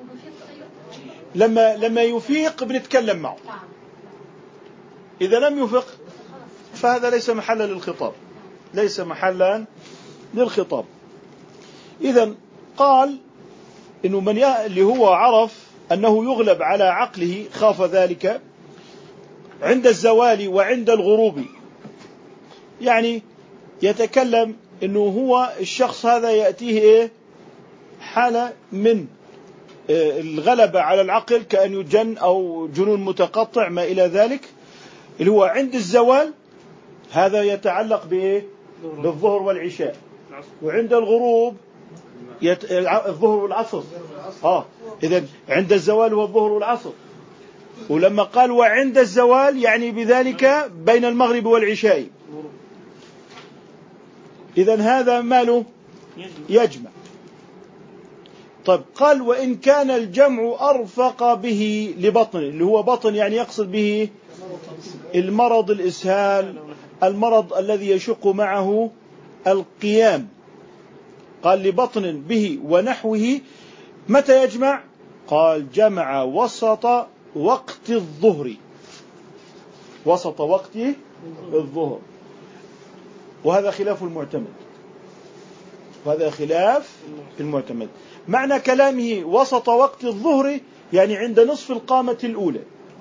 لما يفيق بنتكلم معه، إذا لم يفق فهذا ليس محلا للخطاب، ليس محلا للخطاب. إذن قال إنه من اللي هو عرف أنه يغلب على عقله، خاف ذلك عند الزوال وعند الغروب، يعني يتكلم إنه هو الشخص هذا يأتيه حالة من الغلبة على العقل كأن يجن أو جنون متقطع ما إلى ذلك، اللي هو عند الزوال، هذا يتعلق بالظهر والعشاء، وعند الغروب الظهر والعصر. إذن عند الزوال هو الظهر والعصر، ولما قال وعند الزوال يعني بذلك بين المغرب والعشاء. إذن هذا ماله يجمع. طيب قال وإن كان الجمع أرفق به لبطن، اللي هو بطن يعني يقصد به المرض، الإسهال، المرض الذي يشق معه القيام. قال لبطن به ونحوه، متى يجمع؟ قال جمع وسط وقت الظهر، وسط وقت الظهر، وهذا خلاف المعتمد، وهذا خلاف المعتمد. معنى كلامه وسط وقت الظهر يعني عند نصف القامة الأولى،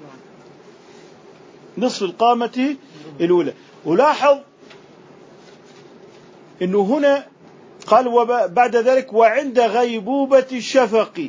نصف القامة الأولى. ولاحظ إنه هنا قال وبعد ذلك وعند غيبوبة الشفق.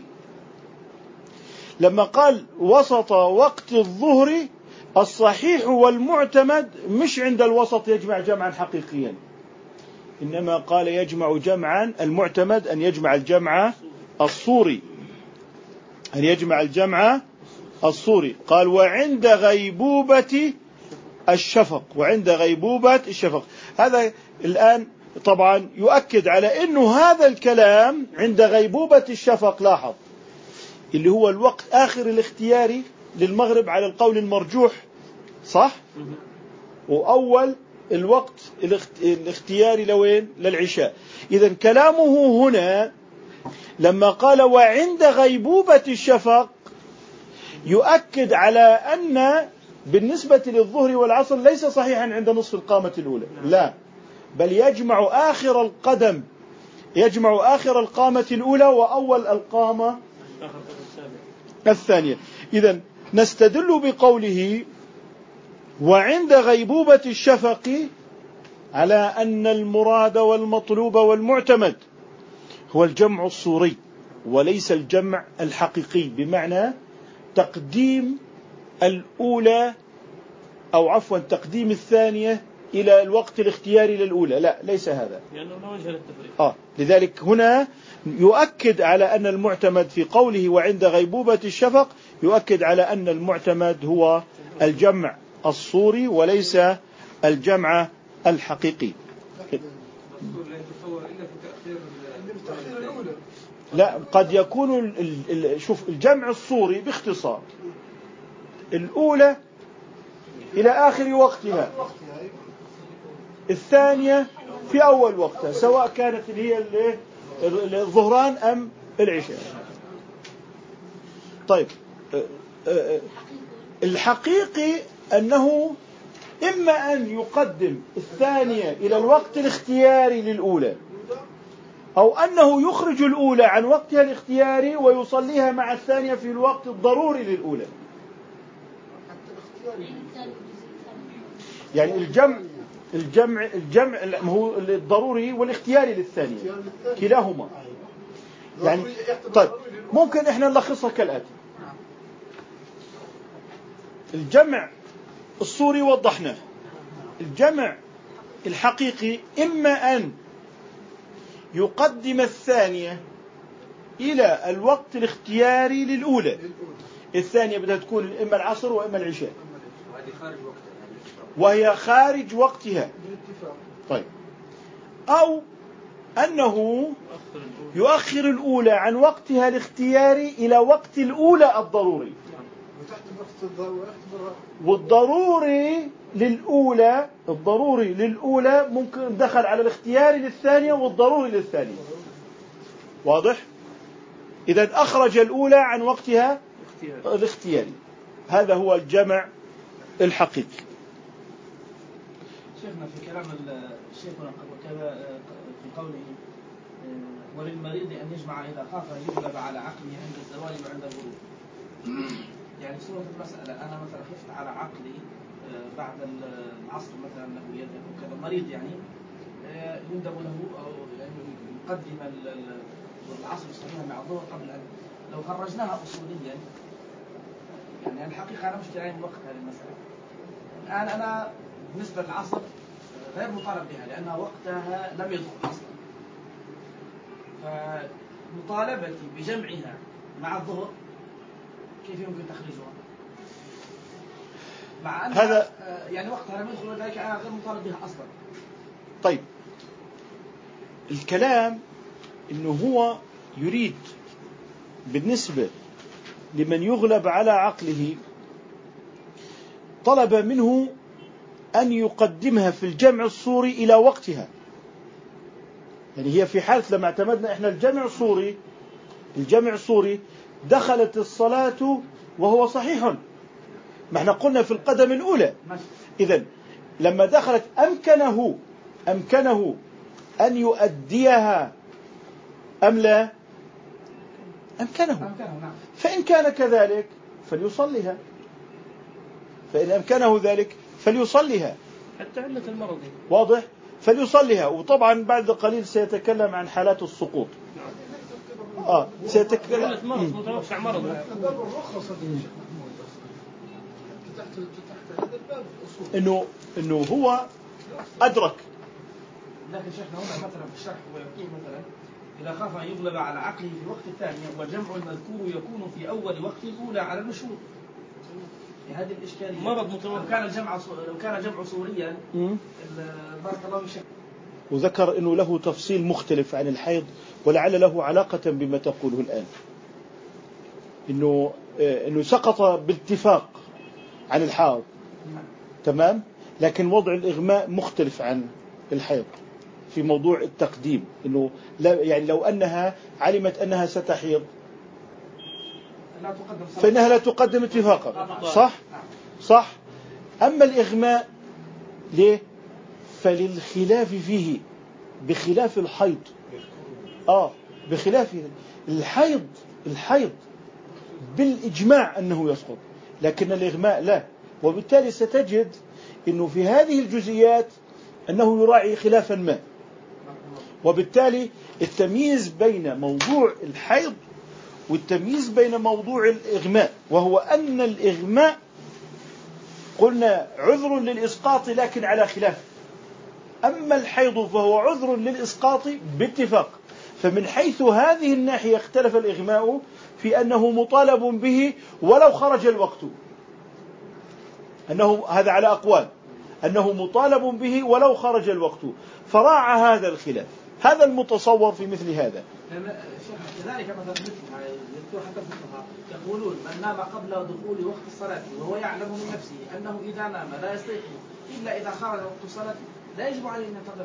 لما قال وسط وقت الظهر، الصحيح والمعتمد مش عند الوسط يجمع جمعا حقيقيا، إنما قال يجمع جمعا، المعتمد أن يجمع الجمع الصوري، أن يجمع الجمع الصوري. قال وعند غيبوبة الشفق، وعند غيبوبة الشفق. هذا الآن طبعا يؤكد على أنه هذا الكلام عند غيبوبة الشفق، لاحظ اللي هو الوقت آخر الاختياري للمغرب على القول المرجوح، صح؟ وأول الوقت الاختياري لوين؟ للعشاء. إذن كلامه هنا لما قال وعند غيبوبة الشفق يؤكد على أن بالنسبة للظهر والعصر ليس صحيحا عند نصف القامة الأولى، لا، بل يجمع آخر القدم، يجمع آخر القامة الأولى وأول القامة الثانية. إذن نستدل بقوله وعند غيبوبة الشفق على أن المراد والمطلوب والمعتمد هو الجمع الصوري وليس الجمع الحقيقي، بمعنى تقديم الأولى أو عفوا تقديم الثانية إلى الوقت الاختياري للأولى، لا، ليس هذا، لأنه لا وجه للتفريق. لذلك هنا يؤكد على أن المعتمد في قوله وعند غيبوبة الشفق، يؤكد على أن المعتمد هو الجمع الصوري وليس الجمع الحقيقي. لا، قد يكون شوف الجمع الصوري باختصار الأولى إلى آخر وقتها، الثانية في أول وقتها، سواء كانت اللي هي الظهران أم العشاء. طيب الحقيقي أنه إما أن يقدم الثانية إلى الوقت الاختياري للأولى، أو أنه يخرج الأولى عن وقتها الاختياري ويصليها مع الثانية في الوقت الضروري للأولى. يعني الجمع هو الضروري والاختياري للثانية كلاهما. يعني طيب ممكن احنا نلخصها كالآتي. الجمع الصوري وضحناه. الجمع الحقيقي إما أن يقدم الثانية إلى الوقت الاختياري للأولى، الثانية بدها تكون إما العصر وإما العشاء، وهي خارج وقتها. طيب أو أنه يؤخر الأولى عن وقتها الاختياري إلى وقت الأولى الضروري، والضروري للأولى ممكن دخل على الاختياري للثانية والضروري للثانية. واضح؟ إذا أخرج الأولى عن وقتها الاختياري. هذا هو الجمع الحقيقي. شيخنا في كلام الشيخ وكذا في قوله وللمريض أن يجمع إذا خاف يغلب على عقله عند الزوال وعند الغروب. يعني صورة المسألة أنا مثلا خفت على عقلي بعد العصر مثلا أنه يذهب وكذا، مريض يعني يندب له أو يعني يقدم العصر يصليها مع الظهر قبل أن لو خرجناها أصوليا يعني الحقيقة أنا مش لاقي وقت هذه المسألة. الآن أنا بالنسبة للعصر غير مطالب بها لأنها وقتها لم يدخل أصلا، فمطالبتي بجمعها مع الظهر كيف يمكن تخريجها؟ مع أن هذا يعني وقتها لم يدخل ولذلك أنا غير مطالب بها أصلا. طيب الكلام إنه هو يريد بالنسبة لمن يغلب على عقله طلب منه أن يقدمها في الجمع الصوري إلى وقتها. يعني هي في حالة لما اعتمدنا إحنا الجمع الصوري دخلت الصلاة وهو صحيح، ما احنا قلنا في القدم الأولى. إذن لما دخلت أمكنه أن يؤديها أم لا؟ أمكنه. فإن كان كذلك فليصليها، فإن أمكنه ذلك فليصليها حتى علة المرض. واضح؟ فليصليها. وطبعا بعد قليل سيتكلم عن حالات السقوط. سيتكلم علة مرض متوقع مرض. إنه هو أدرك. لكن شيخنا هنا مثلا في الشرح ويقول مثلا إذا خاف أن يغلب على عقله في وقت الثانية والجمع المذكور يكون في أول وقت الأولى على المشهور. هذه الإشكالية مرض متوقع. لو كان الجمع صوريا بارك الله فيك. وذكر إنه له تفصيل مختلف عن الحيض ولعل له علاقة بما تقوله الآن، إنه سقط باتفاق عن الحائض. تمام. لكن وضع الإغماء مختلف عن الحيض في موضوع التقديم، إنه يعني لو أنها علمت أنها ستحيض فإنها لا تقدم اتفاقا. صح. أما الإغماء ليه؟ فللخلاف فيه بخلاف الحيض. بخلاف الحيض بالإجماع أنه يسقط، لكن الإغماء لا. وبالتالي ستجد أنه في هذه الجزئيات أنه يراعي خلافا ما. وبالتالي التمييز بين موضوع الحيض والتمييز بين موضوع الإغماء، وهو أن الإغماء قلنا عذر للإسقاط لكن على خلاف، أما الحيض فهو عذر للإسقاط باتفاق. فمن حيث هذه الناحية اختلف الإغماء في أنه مطالب به ولو خرج الوقت، أنه هذا على أقوال أنه مطالب به ولو خرج الوقت، فراعى هذا الخلاف. هذا المتصور في مثل هذا. كذلك مثلا يذكر حتى الفقهاء يقولون من نام قبل دخول وقت الصلاة وهو يعلم من نفسه أنه إذا نام لا يستيقظ إلا إذا خرج وقت الصلاة لا يجب عليه أن ينتظر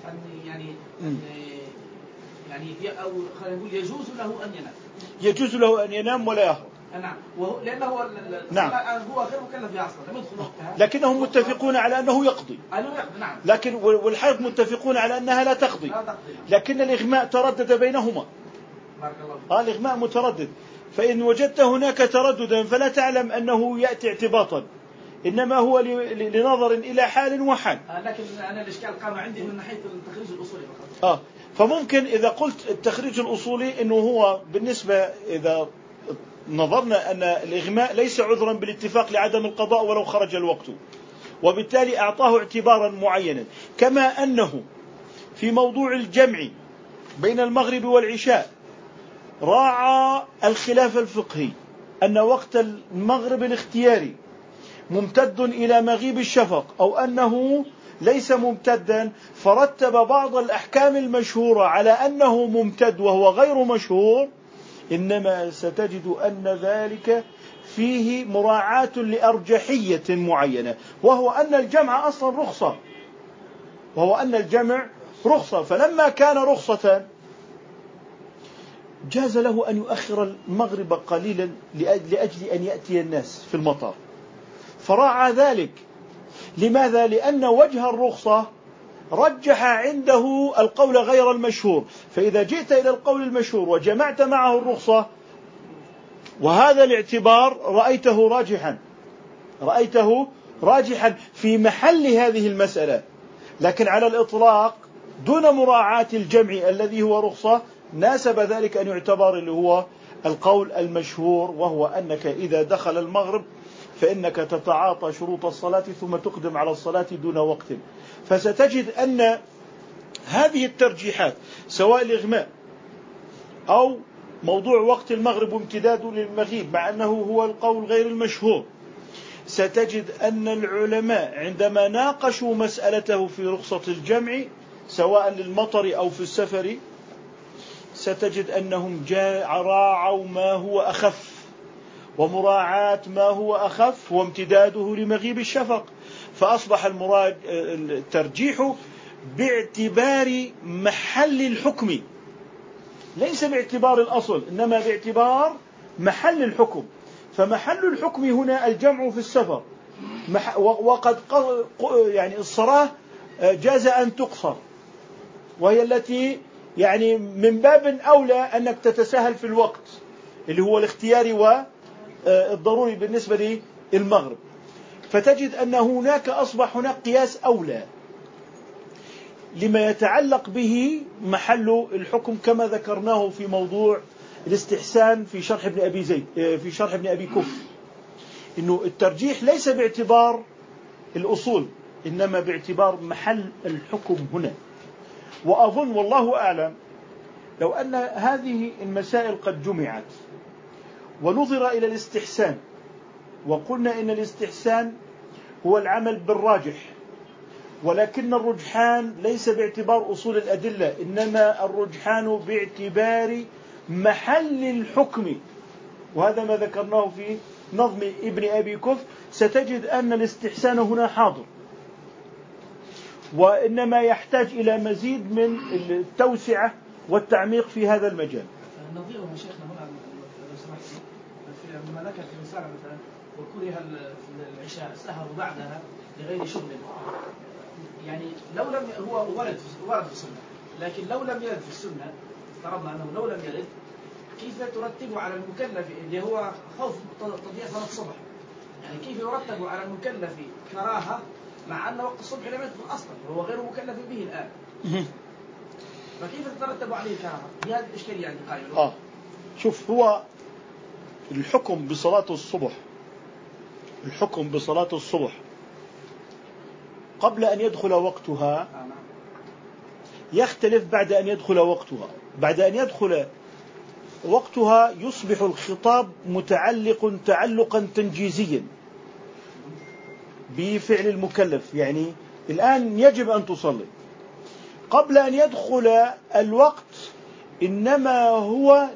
أو خلينا نقول يجوز له أن ينام. يجوز له أن ينام ولا يهرب. نعم لأنه نعم. هو غير مكلف بها أصلا لم يدخل وقتها. لكنهم متفقون على أنه يقضي. نعم. لكن والحيض متفقون على أنها لا تقضي. لكن الإغماء تردد بينهما. الإغماء متردد. فإن وجدت هناك ترددا فلا تعلم أنه يأتي اعتباطا، إنما هو لنظر إلى حال وحال. لكن أنا الإشكال قام عندي من ناحية التخريج الأصولي فقط. فممكن إذا قلت التخريج الأصولي إنه هو بالنسبة إذا نظرنا أن الإغماء ليس عذرا بالاتفاق لعدم القضاء ولو خرج الوقت، وبالتالي أعطاه اعتبارا معينا، كما أنه في موضوع الجمع بين المغرب والعشاء راعى الخلاف الفقهي أن وقت المغرب الاختياري ممتد إلى مغيب الشفق أو أنه ليس ممتدا، فرتب بعض الأحكام المشهورة على أنه ممتد وهو غير مشهور. إنما ستجد أن ذلك فيه مراعاة لأرجحية معينة، وهو أن الجمع أصلا رخصة، فلما كان رخصة جاز له أن يؤخر المغرب قليلا لأجل أن يأتي الناس في المطار، فراعى ذلك. لماذا؟ لأن وجه الرخصة رجح عنده القول غير المشهور، فإذا جئت إلى القول المشهور وجمعت معه الرخصة وهذا الاعتبار رأيته راجحا في محل هذه المسألة. لكن على الإطلاق دون مراعاة الجمع الذي هو رخصة ناسب ذلك أن يعتبر اللي هو القول المشهور، وهو أنك إذا دخل المغرب فإنك تتعاطى شروط الصلاة ثم تقدم على الصلاة دون وقت. فستجد أن هذه الترجيحات سواء الإغماء أو موضوع وقت المغرب وامتداده للمغيب مع أنه هو القول غير المشهور، ستجد أن العلماء عندما ناقشوا مسألته في رخصة الجمع سواء للمطر أو في السفر ستجد أنهم راعوا ما هو أخف، ومراعاة ما هو أخف وامتداده لمغيب الشفق، فأصبح الترجيح باعتبار محل الحكم ليس باعتبار الأصل، إنما باعتبار محل الحكم. فمحل الحكم هنا الجمع في السفر، وقد يعني الصلاة جاز أن تقصر، وهي التي يعني من باب أولى أنك تتساهل في الوقت اللي هو الاختياري والضروري بالنسبة للمغرب. فتجد أن هناك أصبح هناك قياس أولى لما يتعلق به محل الحكم، كما ذكرناه في موضوع الاستحسان في شرح ابن أبي كف، إنه الترجيح ليس باعتبار الأصول إنما باعتبار محل الحكم هنا. وأظن والله أعلم لو أن هذه المسائل قد جمعت ونظر إلى الاستحسان وقلنا إن الاستحسان هو العمل بالراجح، ولكن الرجحان ليس باعتبار أصول الأدلة إنما الرجحان باعتبار محل الحكم، وهذا ما ذكرناه في نظم ابن أبي كف، ستجد أن الاستحسان هنا حاضر، وإنما يحتاج إلى مزيد من التوسعة والتعميق في هذا المجال. نظيره شيخنا هنا لو سمحت لما ذكر في رسالة مثلا وكره العشاء سهر بعدها لغير شغل، يعني لو لم هو ورد في السنة، لكن لو لم يرد في السنة افترضنا أنه لو لم يرد كيف ترتب على المكلف اللي هو خوف تضييع صلاة الصبح؟ يعني كيف يرتب على المكلف كراهة مع أن وقت الصبح لم يدخل أصلا وهو غير مكلف به الآن؟ فكيف تترتب عليه كراهة؟ هذه الإشكالية يعني قائمة. شوف، هو الحكم بصلاة الصبح قبل أن يدخل وقتها يختلف بعد أن يدخل وقتها. بعد أن يدخل وقتها يصبح الخطاب متعلق تعلقا تنجيزيا بفعل المكلف، يعني الآن يجب أن تصلي، قبل أن يدخل الوقت إنما هو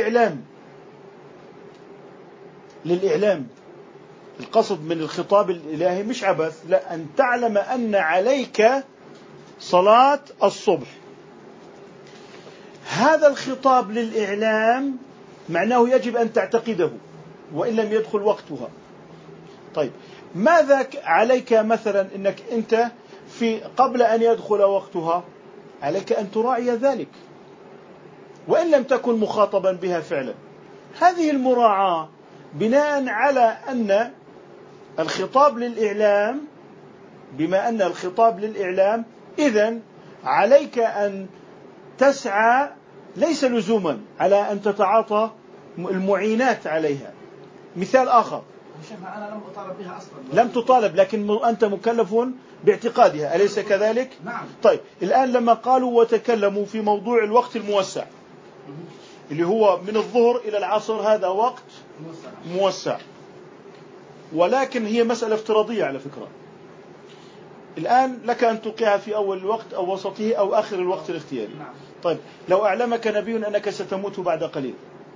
للإعلام. القصد من الخطاب الإلهي مش عبث، لا، أن تعلم أن عليك صلاة الصبح. هذا الخطاب للإعلام معناه يجب أن تعتقده وإن لم يدخل وقتها. طيب ماذا عليك مثلا إنك أنت قبل أن يدخل وقتها عليك أن تراعي ذلك وإن لم تكن مخاطبا بها فعلا. هذه المراعاة بناء على أن الخطاب للإعلام، بما أن الخطاب للإعلام إذن عليك أن تسعى، ليس لزوما على أن تتعاطى المعينات عليها. مثال آخر، أنا لم أطالب بها أصلا. لم تطالب، لكن أنت مكلف باعتقادها، أليس كذلك؟ نعم. طيب الآن لما قالوا وتكلموا في موضوع الوقت الموسع اللي هو من الظهر إلى العصر، هذا وقت موسع، ولكن هي مسألة افتراضية على فكرة. الآن لك أن توقعها في أول الوقت أو وسطه أو آخر الوقت الاختياري. طيب لو أعلمك نبي أنك ستموت بعد قليل،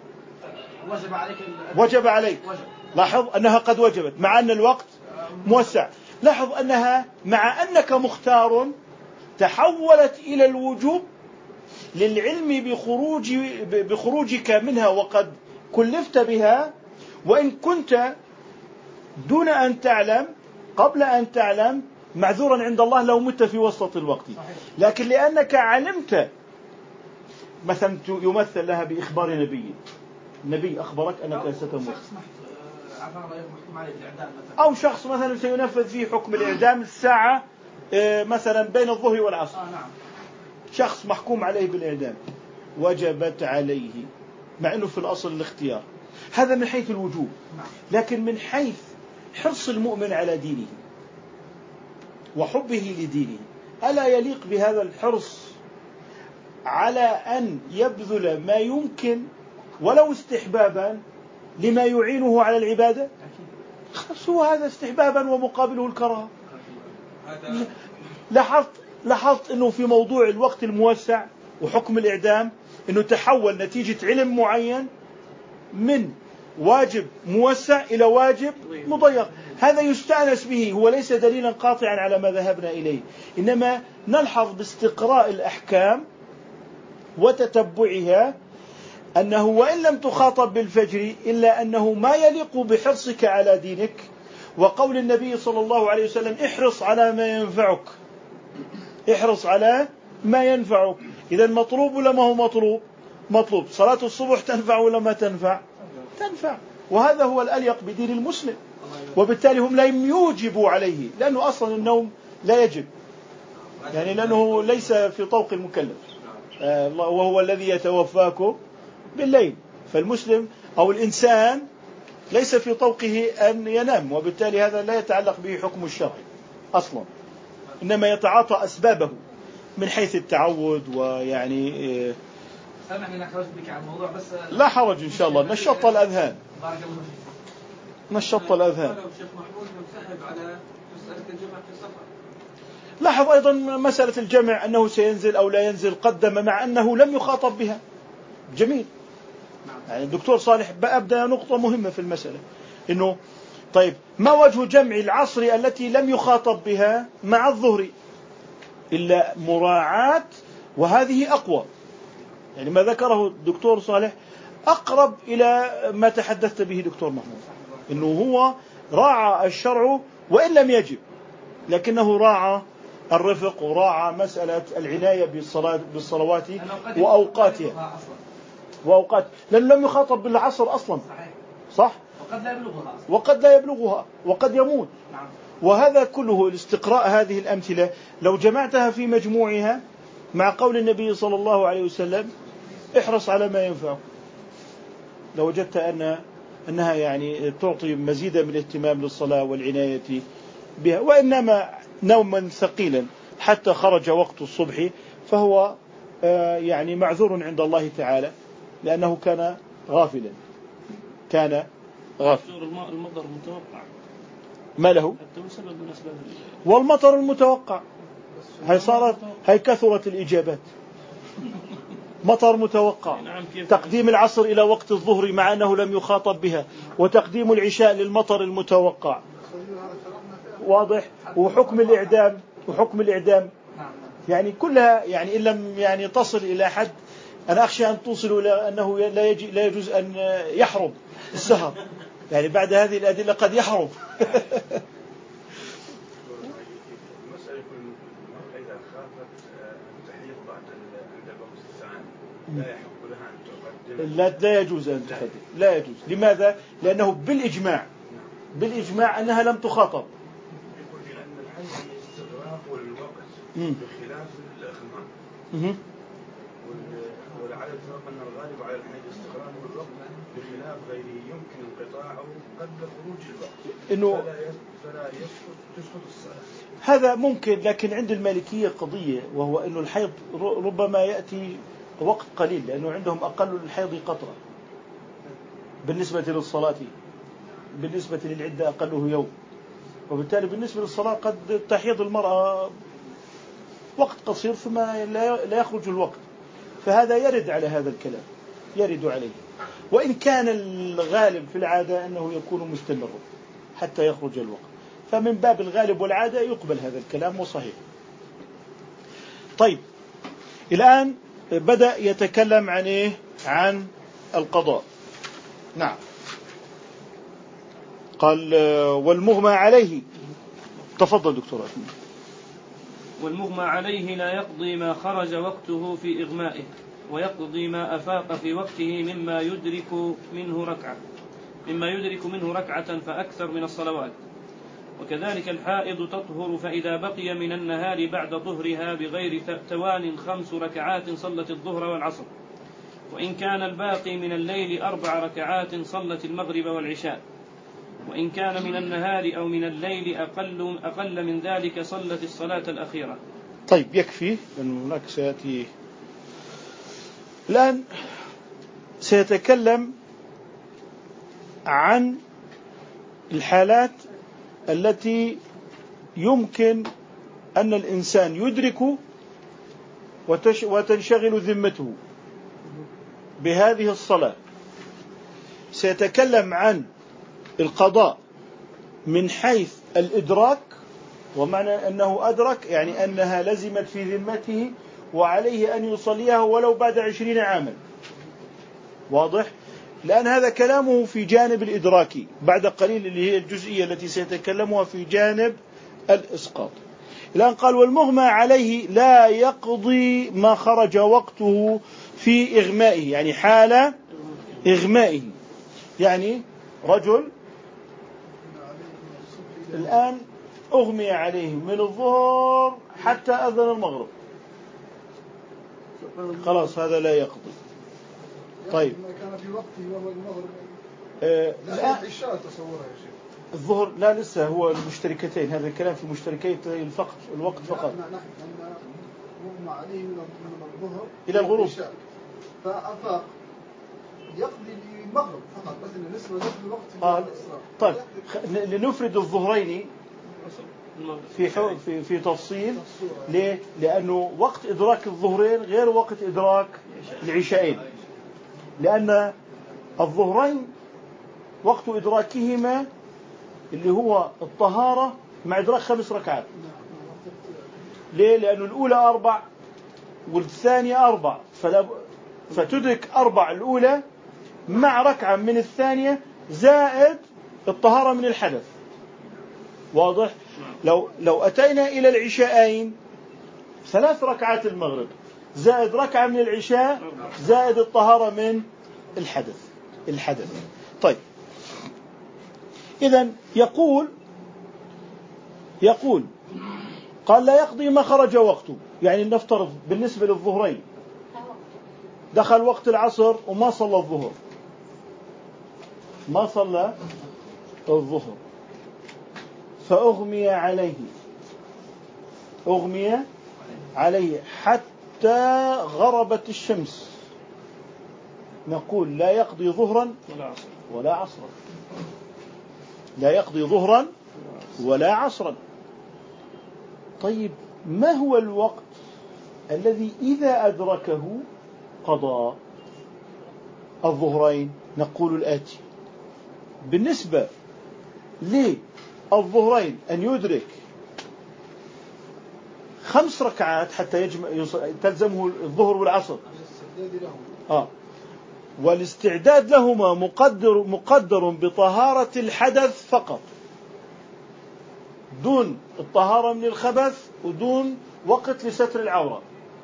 وجب عليك. لاحظ أنها قد وجبت مع أن الوقت موسع. لاحظ أنها مع أنك مختار تحولت إلى الوجوب للعلم بخروجك منها وقد كلفت بها، وإن كنت دون أن تعلم قبل أن تعلم معذورا عند الله لو مت في وسط الوقت. لكن لأنك علمت، مثلا يمثل لها بإخبار نبي أخبرك أنك ستموت، أو شخص مثلا سينفذ فيه حكم الإعدام الساعة مثلا بين الظهر والعصر، شخص محكوم عليه بالإعدام، وجبت عليه مع أنه في الأصل الاختيار. هذا من حيث الوجوب. لكن من حيث حرص المؤمن على دينه وحبه لدينه، ألا يليق بهذا الحرص على أن يبذل ما يمكن ولو استحبابا لما يعينه على العبادة؟ هو هذا استحبابا ومقابله الكراهة. لاحظت أنه في موضوع الوقت الموسع وحكم الإعدام أنه تحول نتيجة علم معين من واجب موسع إلى واجب مضيق. هذا يستأنس به، هو ليس دليلا قاطعا على ما ذهبنا إليه، إنما نلحظ باستقراء الأحكام وتتبعها أنه وإن لم تخاطب بالفجر إلا أنه ما يليق بحرصك على دينك، وقول النبي صلى الله عليه وسلم احرص على ما ينفعك، احرص على ما ينفعك. إذا مطلوب ولا ما هو مطلوب. صلاة الصبح تنفع ولا ما تنفع؟ تنفع. وهذا هو الأليق بدين المسلم، وبالتالي هم لا يوجبوا عليه، لأنه أصلا النوم لا يجب، يعني لأنه ليس في طوق المكلف، وهو الذي يتوفاكم بالليل. فالمسلم أو الإنسان ليس في طوقه أن ينام، وبالتالي هذا لا يتعلق به حكم الشرع أصلا، إنما يتعاطى أسبابه من حيث التعود. ويعني سامحني أنا خرجت بك عن الموضوع، بس لا حرج إن شاء الله، نشط الأذهان. نشط الأذهان. لاحظ أيضا مسألة الجمع أنه سينزل أو لا ينزل قدم مع أنه لم يخاطب بها. جميل. يعني الدكتور صالح أبدأ نقطة مهمة في المسألة، إنه طيب ما وجه جمع العصر التي لم يخاطب بها مع الظهر؟ إلا مراعاة، وهذه أقوى. يعني ما ذكره الدكتور صالح أقرب إلى ما تحدثت به دكتور محمود، إنه هو راعى الشرع وإن لم يجب، لكنه راعى الرفق وراعى مسألة العناية بالصلوات وأوقاتها. لأنه لم يخاطب بالعصر أصلا، صح؟ وقد لا يبلغها وقد يموت. وهذا كله الاستقراء هذه الأمثلة لو جمعتها في مجموعها مع قول النبي صلى الله عليه وسلم احرص على ما ينفعك، لوجدت أنها يعني تعطي مزيدا من الاهتمام للصلاة والعناية بها. وإنما نوما ثقيلا حتى خرج وقت الصبح فهو يعني معذور عند الله تعالى، لأنه كان غافلا. المطر متوقع، ما له؟ والمطر المتوقع هاي كثرت الإجابات. مطر متوقع، تقديم العصر إلى وقت الظهر مع أنه لم يخاطب بها، وتقديم العشاء للمطر المتوقع. واضح. وحكم الإعدام يعني كلها، يعني إن لم يعني تصل إلى حد، أنا أخشى أن توصلوا إلى أنه لا يجوز أن يحرم السهر، يعني بعد هذه الأدلة قد يحرم. لا يجوز أن تقدم، لا يجوز. لماذا؟ لأنه بالإجماع أنها لم تخاطب. لأن الحيض استغراق والوقت بخلاف الإخمام، ولعل فرق أن الغالب على الحيض استغراق والوقت بخلاف غيره يمكن انقطاعه قبل خروج الوقت فلا تسقط الصلاة. هذا ممكن، لكن عند المالكية قضية، وهو أنه الحيض ربما يأتي وقت قليل، لأنه عندهم أقل الحيض قطرة بالنسبة للصلاة، بالنسبة للعدة أقله يوم، وبالتالي بالنسبة للصلاة قد تحيض المرأة وقت قصير ثم لا يخرج الوقت، فهذا يرد على هذا الكلام، يرد عليه، وإن كان الغالب في العادة أنه يكون مستمرا حتى يخرج الوقت، فمن باب الغالب والعادة يقبل هذا الكلام وصحيح. طيب، الآن بدأ يتكلم عن إيه؟ عن القضاء. نعم. قال والمغمى عليه. تفضل دكتور. والمغمى عليه لا يقضي ما خرج وقته في إغمائه، ويقضي ما أفاق في وقته مما يدرك منه ركعة فأكثر من الصلوات. وكذلك الحائض تطهر فإذا بقي من النهار بعد ظهرها بغير توان 5 ركعات صلت الظهر والعصر، وإن كان الباقي من الليل 4 ركعات صلت المغرب والعشاء، وإن كان من النهار أو من الليل أقل من ذلك صلت الصلاة الأخيرة. طيب، يكفي لأنه هناك سيأتي. الآن سيتكلم عن الحالات التي يمكن أن الإنسان يدرك وتنشغل ذمته بهذه الصلاة. سيتكلم عن القضاء من حيث الإدراك، ومعنى أنه أدرك يعني أنها لزمت في ذمته وعليه أن يصليها ولو بعد 20 عاما. واضح؟ لأن هذا كلامه في جانب الإدراكي، بعد قليل اللي هي الجزئية التي سيتكلمها في جانب الإسقاط. الآن قال والمغمى عليه لا يقضي ما خرج وقته في إغمائه، يعني حال إغمائه. يعني رجل الآن أغمي عليه من الظهر حتى أذن المغرب، خلاص هذا لا يقضي. طيب، كان في وقته وهو المغرب العشاء تصورها يا شيخ. الظهر لا، لسه هو المشتركتين، هذا الكلام في مشتركي الوقت فقط. نحن مغمى عليه من الظهر إلى الغروب، فأفاق يقضي المغرب فقط، بس نسبة الوقت. طيب، لنفرد الظهرين في تفصيل. ليه؟ لأنه وقت إدراك الظهرين غير وقت إدراك العشاءين، لأن الظهرين وقت إدراكهما اللي هو الطهارة مع إدراك 5 ركعات. ليه؟ لأنه الأولى 4 والثانية 4، فتدرك 4 الأولى مع ركعة من الثانية زائد الطهارة من الحدث. واضح؟ لو أتينا إلى العشاءين 3 ركعات المغرب زائد ركعة من العشاء زائد الطهارة من الحدث. طيب، إذن يقول قال لا يقضي ما خرج وقته. يعني نفترض بالنسبة للظهرين دخل وقت العصر وما صلى الظهر، فأغمي عليه حتى غربت الشمس، نقول لا يقضي ظهرا ولا عصرا، لا يقضي ظهرا ولا عصرا. طيب، ما هو الوقت الذي إذا أدركه قضى الظهرين؟ نقول الآتي: بالنسبة للظهرين أن يدرك 5 ركعات حتى تلزمه الظهر والعصر، والاستعداد لهما مقدر بطهارة الحدث فقط، دون الطهارة من الخبث ودون وقت لستر العورة،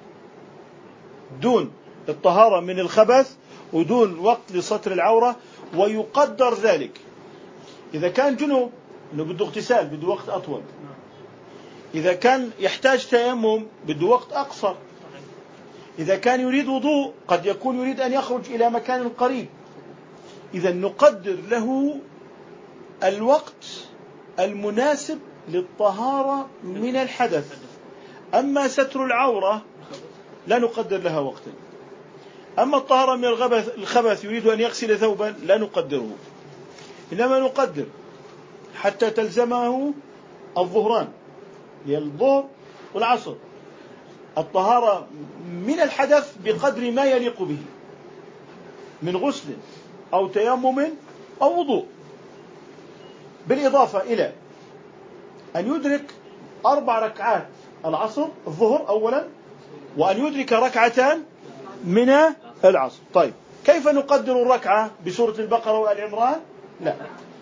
دون الطهارة من الخبث ودون وقت لستر العورة. ويقدر ذلك إذا كان جنوب إنه بده اغتسال بده وقت أطول، إذا كان يحتاج تيمم بده وقت أقصر، إذا كان يريد وضوء قد يكون يريد أن يخرج إلى مكان قريب. إذا نقدر له الوقت المناسب للطهارة من الحدث. أما ستر العورة لا نقدر لها وقتا. أما الطهارة من الخبث يريد أن يغسل ثوبا لا نقدره، إنما نقدر حتى تلزمه الظهران، الظهر والعصر، الطهارة من الحدث بقدر ما يليق به من غسل أو تيمم أو وضوء، بالإضافة إلى أن يدرك 4 ركعات العصر الظهر أولا، وأن يدرك 2 ركعات من العصر. طيب كيف نقدر الركعة؟ بسورة البقرة وآل عمران؟ لا،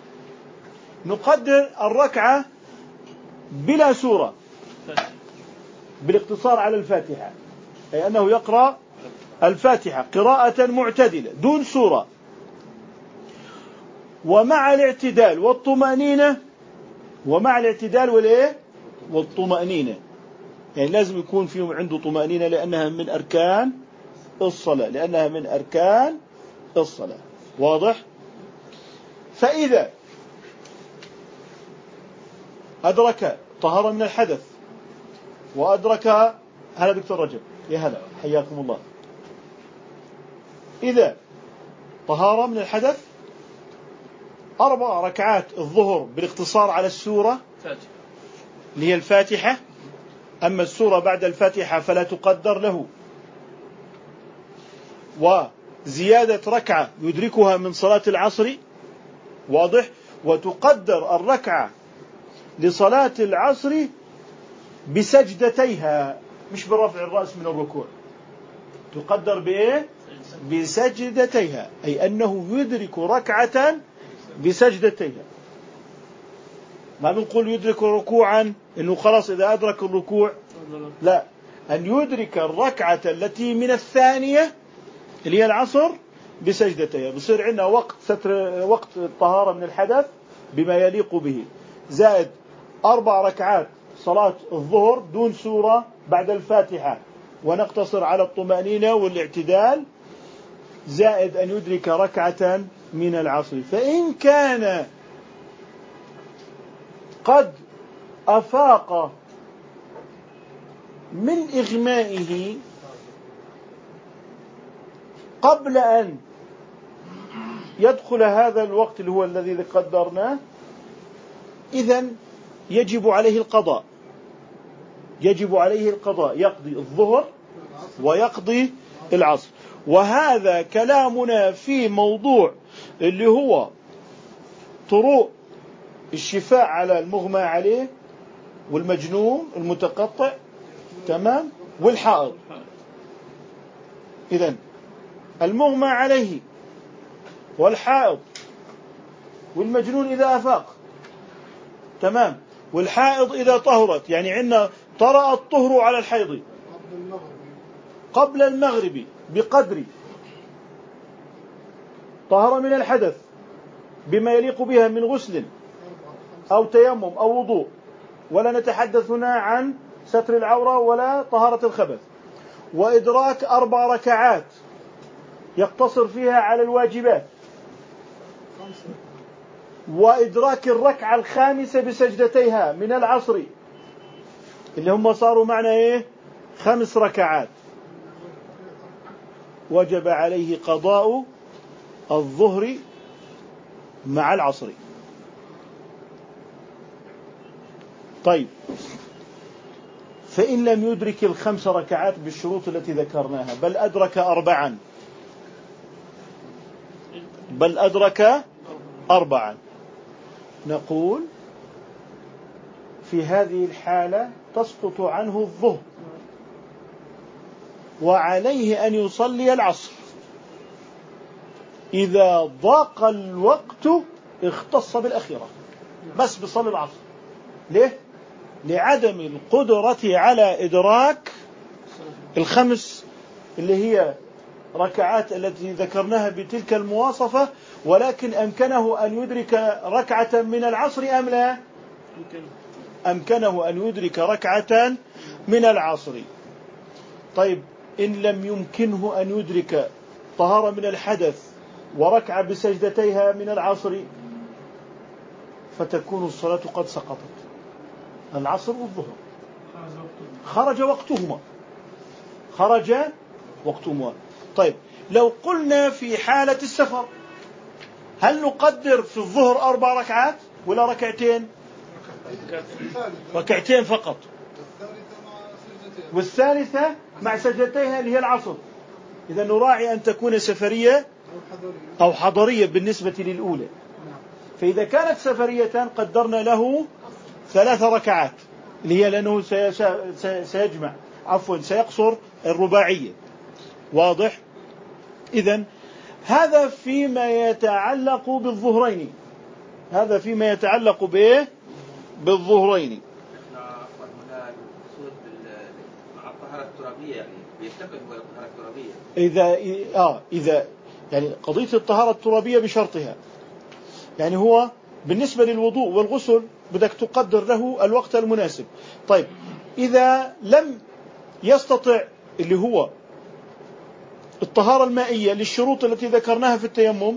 نقدر الركعة بلا سورة، بالاقتصار على الفاتحة، أي أنه يقرأ الفاتحة قراءة معتدلة دون سورة، ومع الاعتدال والطمأنينة، ومع الاعتدال والطمأنينة، يعني لازم يكون فيهم عنده طمأنينة لأنها من أركان الصلاة، لأنها من أركان الصلاة. واضح؟ فإذا أدرك طهارة من الحدث وأدرك، هلا دكتور رجب، يا هلا حياكم الله، إذا طهارة من الحدث 4 ركعات الظهر بالاقتصار على السورة اللي هي الفاتحة، أما السورة بعد الفاتحة فلا تقدر له، وزيادة ركعة يدركها من صلاة العصر. واضح؟ وتقدر الركعة لصلاة العصر بسجدتيها، مش برفع الرأس من الركوع، تقدر بإيه؟ بسجدتيها، أي أنه يدرك ركعة بسجدتيها. ما بنقول يدرك ركوعا إنه خلاص إذا أدرك الركوع، لا، أن يدرك الركعة التي من الثانية اللي هي العصر بسجدتيها. بصير عندنا وقت الطهارة من الحدث بما يليق به، زائد 4 ركعات صلاة الظهر دون سورة بعد الفاتحة، ونقتصر على الطمأنينة والاعتدال، زائد أن يدرك ركعة من العصر. فإن كان قد أفاق من إغمائه قبل أن يدخل هذا الوقت اللي هو الذي قدرناه، إذن يجب عليه القضاء، يجب عليه القضاء، يقضي الظهر ويقضي العصر. وهذا كلامنا في موضوع اللي هو طرق الشفاء على المغمى عليه والمجنون المتقطع، تمام، والحائض. إذن المغمى عليه والحائض والمجنون إذا أفاق، تمام، والحائض إذا طهرت، يعني عندنا طرأ الطهر على الحيض قبل المغرب بقدر طهر من الحدث بما يليق بها من غسل أو تيمم أو وضوء، ولا نتحدث هنا عن ستر العورة ولا طهارة الخبث، وإدراك 4 ركعات يقتصر فيها على الواجبات، وإدراك الركعة الخامسة بسجدتيها من العصر اللي هم صاروا معنا 5 ركعات، وجب عليه قضاء الظهر مع العصر. طيب، فإن لم يدرك ال5 ركعات بالشروط التي ذكرناها بل أدرك 4 نقول في هذه الحالة تسقط عنه الظهر وعليه أن يصلي العصر. إذا ضاق الوقت اختص بالأخيرة، بس بصلي العصر. ليه؟ لعدم القدرة على إدراك ال5 اللي هي ركعات التي ذكرناها بتلك المواصفة، ولكن أمكنه أن يدرك ركعة من العصر أم لا؟ أمكنه أن يدرك ركعة من العصر. طيب إن لم يمكنه أن يدرك طهارة من الحدث وركعة بسجدتيها من العصر، فتكون الصلاة قد سقطت. العصر والظهر خرج وقتهما. طيب لو قلنا في حالة السفر، هل نقدر في الظهر 4 ركعات ولا ركعتين؟ ركعتين فقط، والثالثة مع سجدتيها اللي هي العصر. إذا نراعي أن تكون سفرية أو حضرية بالنسبة للأولى. فإذا كانت سفرية قدرنا له 3 ركعات اللي هي لأنه سيقصر الرباعية. واضح؟ إذن هذا فيما يتعلق بالظهرين. بالظهرين. مع الطهارة الترابية يعني بينتقل إلى الطهارة الترابية. إذا يعني قضية الطهارة الترابية بشرطها، يعني هو بالنسبة للوضوء والغسل بدك تقدر له الوقت المناسب. طيب إذا لم يستطع اللي هو الطهارة المائية للشروط التي ذكرناها في التيمم،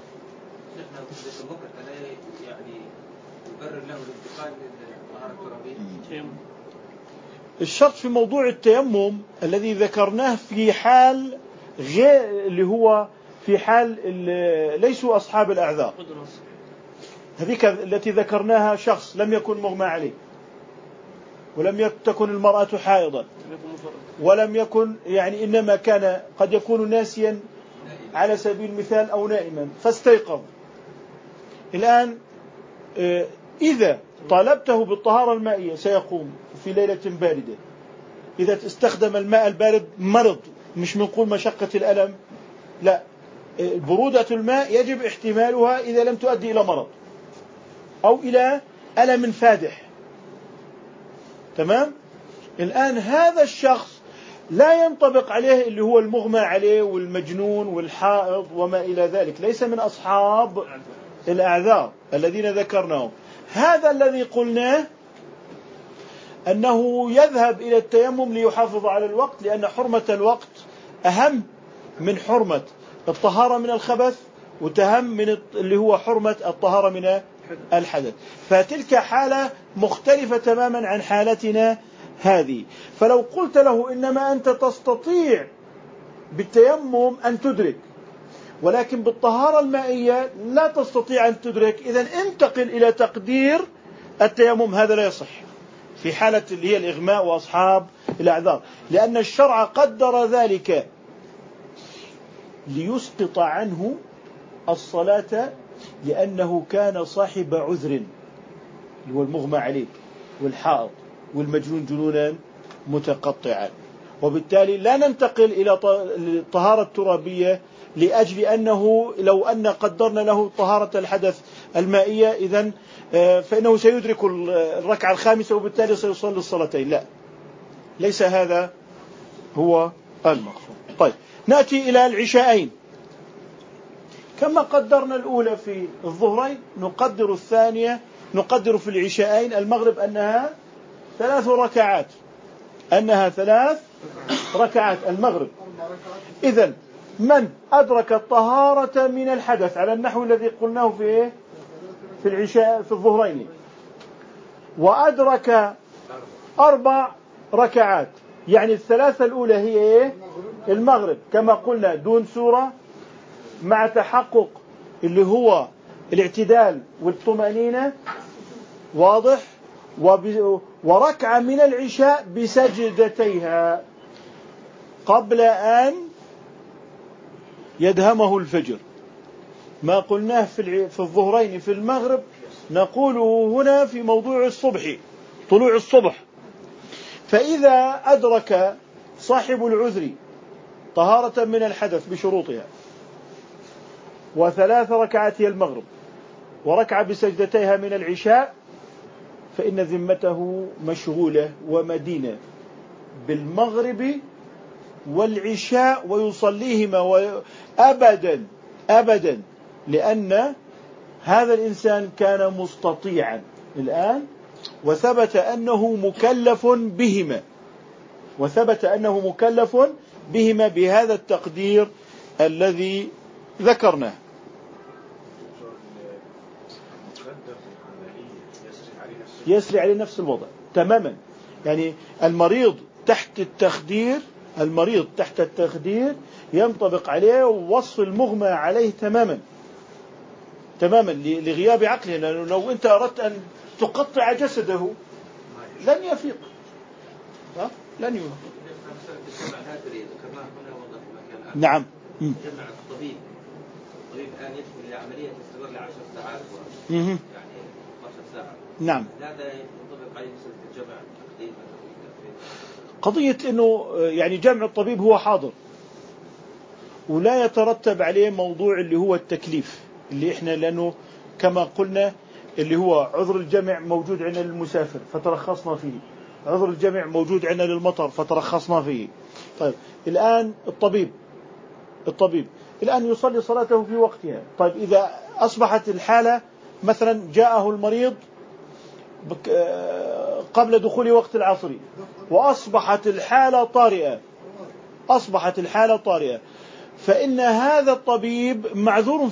الشرط في موضوع التيمم الذي ذكرناه في حال غير اللي هو في حال ليسوا أصحاب الأعذار. هذيك التي ذكرناها شخص لم يكن مغمى عليه، ولم تكن المرأة حائضا، ولم يكن يعني إنما كان قد يكون ناسيا على سبيل المثال أو نائما فاستيقظ. الآن إذا طالبته بالطهارة المائية سيقوم في ليلة باردة. إذا استخدم الماء البارد مرض، مش بنقول مشقة الألم، لا، برودة الماء يجب احتمالها إذا لم تؤدي إلى مرض أو إلى ألم فادح. تمام؟ الآن هذا الشخص لا ينطبق عليه اللي هو المغمى عليه والمجنون والحائض وما إلى ذلك، ليس من أصحاب الأعذار الذين ذكرناهم. هذا الذي قلناه أنه يذهب إلى التيمم ليحافظ على الوقت، لأن حرمة الوقت أهم من حرمة الطهارة من الخبث، وتهم من اللي هو حرمة الطهارة من الحدث. فتلك حالة مختلفة تماما عن حالتنا هذه. فلو قلت له إنما أنت تستطيع بالتيمم أن تدرك، ولكن بالطهارة المائية لا تستطيع أن تدرك، إذن انتقل إلى تقدير التيمم. هذا لا يصح في حالة اللي هي الإغماء وأصحاب الأعذار، لأن الشرع قدر ذلك ليسقط عنه الصلاة، لأنه كان صاحب عذر، اللي هو المغمى عليه والحائض والمجنون جنونا متقطعا. وبالتالي لا ننتقل إلى الطهارة الترابية لأجل أنه لو أن قدرنا له طهارة الحدث المائية إذن فإنه سيدرك الركعة الخامسة وبالتالي سيصلي الصلاتين. لا، ليس هذا هو المقصود. طيب نأتي إلى العشاءين. كما قدرنا الأولى في الظهرين نقدر الثانية، نقدر في العشاءين المغرب أنها 3 ركعات، المغرب. إذن من أدرك الطهارة من الحدث على النحو الذي قلناه في العشاء في الظهرين، وأدرك 4 ركعات، يعني 3 الأولى هي المغرب كما قلنا دون سورة، مع تحقق اللي هو الاعتدال والطمأنينة، واضح، وركعة من العشاء بسجدتيها قبل أن يدهمه الفجر. ما قلناه في الظهرين في المغرب نقوله هنا في موضوع الصبح، طلوع الصبح. فإذا أدرك صاحب العذر طهارة من الحدث بشروطها، وثلاث ركعات المغرب، وركعة بسجدتيها من العشاء، فإن ذمته مشغولة ومدينة بالمغرب والعشاء ويصليهما أبدا أبدا، لأن هذا الإنسان كان مستطيعا الآن وثبت أنه مكلف بهما، وثبت أنه مكلف بهما بهذا التقدير الذي ذكرناه. يسري عليه نفس الوضع تماما. يعني المريض تحت التخدير، المريض تحت التخدير ينطبق عليه وصف المغمى عليه تماما تماما لغياب عقله، لأنه لو أنت أردت أن تقطع جسده لن يفيق، لن يفيق. نعم. جمع الطبيب الآن يدخل إلى عملية تستمر ل10 ساعات يعني 12 ساعة. نعم. هذا ينطبق عليه مسألة الجمع التقديم. قضية إنه يعني جمع الطبيب هو حاضر ولا يترتب عليه موضوع اللي هو التكليف اللي إحنا، لأنه كما قلنا اللي هو عذر الجمع موجود عندنا للمسافر فترخصنا فيه، عذر الجمع موجود عندنا للمطر فترخصنا فيه. طيب الآن الطبيب الآن يصلي صلاته في وقتها. طيب إذا أصبحت الحالة مثلا جاءه المريض قبل دخول وقت العصر وأصبحت الحالة طارئة، فإن هذا الطبيب معذور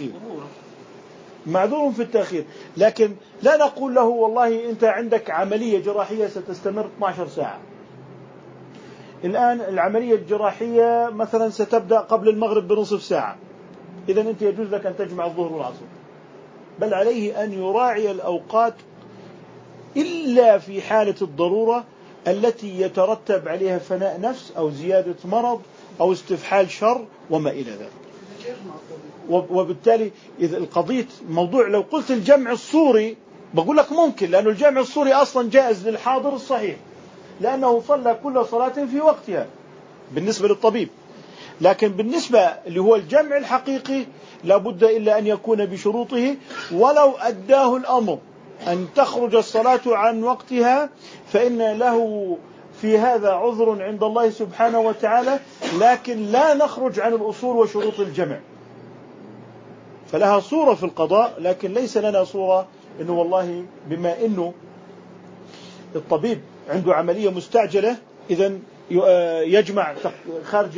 في التأخير، لكن لا نقول له والله أنت عندك عملية جراحية ستستمر 12 ساعة. الآن العملية الجراحية مثلا ستبدأ قبل المغرب بنصف ساعة، إذن أنت يجوز لك أن تجمع الظهر والعصر، بل عليه أن يراعي الأوقات إلا في حالة الضرورة التي يترتب عليها فناء نفس أو زيادة مرض أو استفحال شر وما إلى ذلك. وبالتالي إذا القضية موضوع لو قلت الجمع الصوري بقول لك ممكن، لأن الجمع الصوري أصلا جائز للحاضر الصحيح لأنه صلى كل صلاة في وقتها بالنسبة للطبيب، لكن بالنسبة اللي هو الجمع الحقيقي لابد إلا أن يكون بشروطه، ولو أداه الأمر أن تخرج الصلاة عن وقتها فإن له في هذا عذر عند الله سبحانه وتعالى، لكن لا نخرج عن الأصول وشروط الجمع. فلها صورة في القضاء لكن ليس لنا صورة إنه والله بما إنه الطبيب عنده عملية مستعجلة إذن يجمع خارج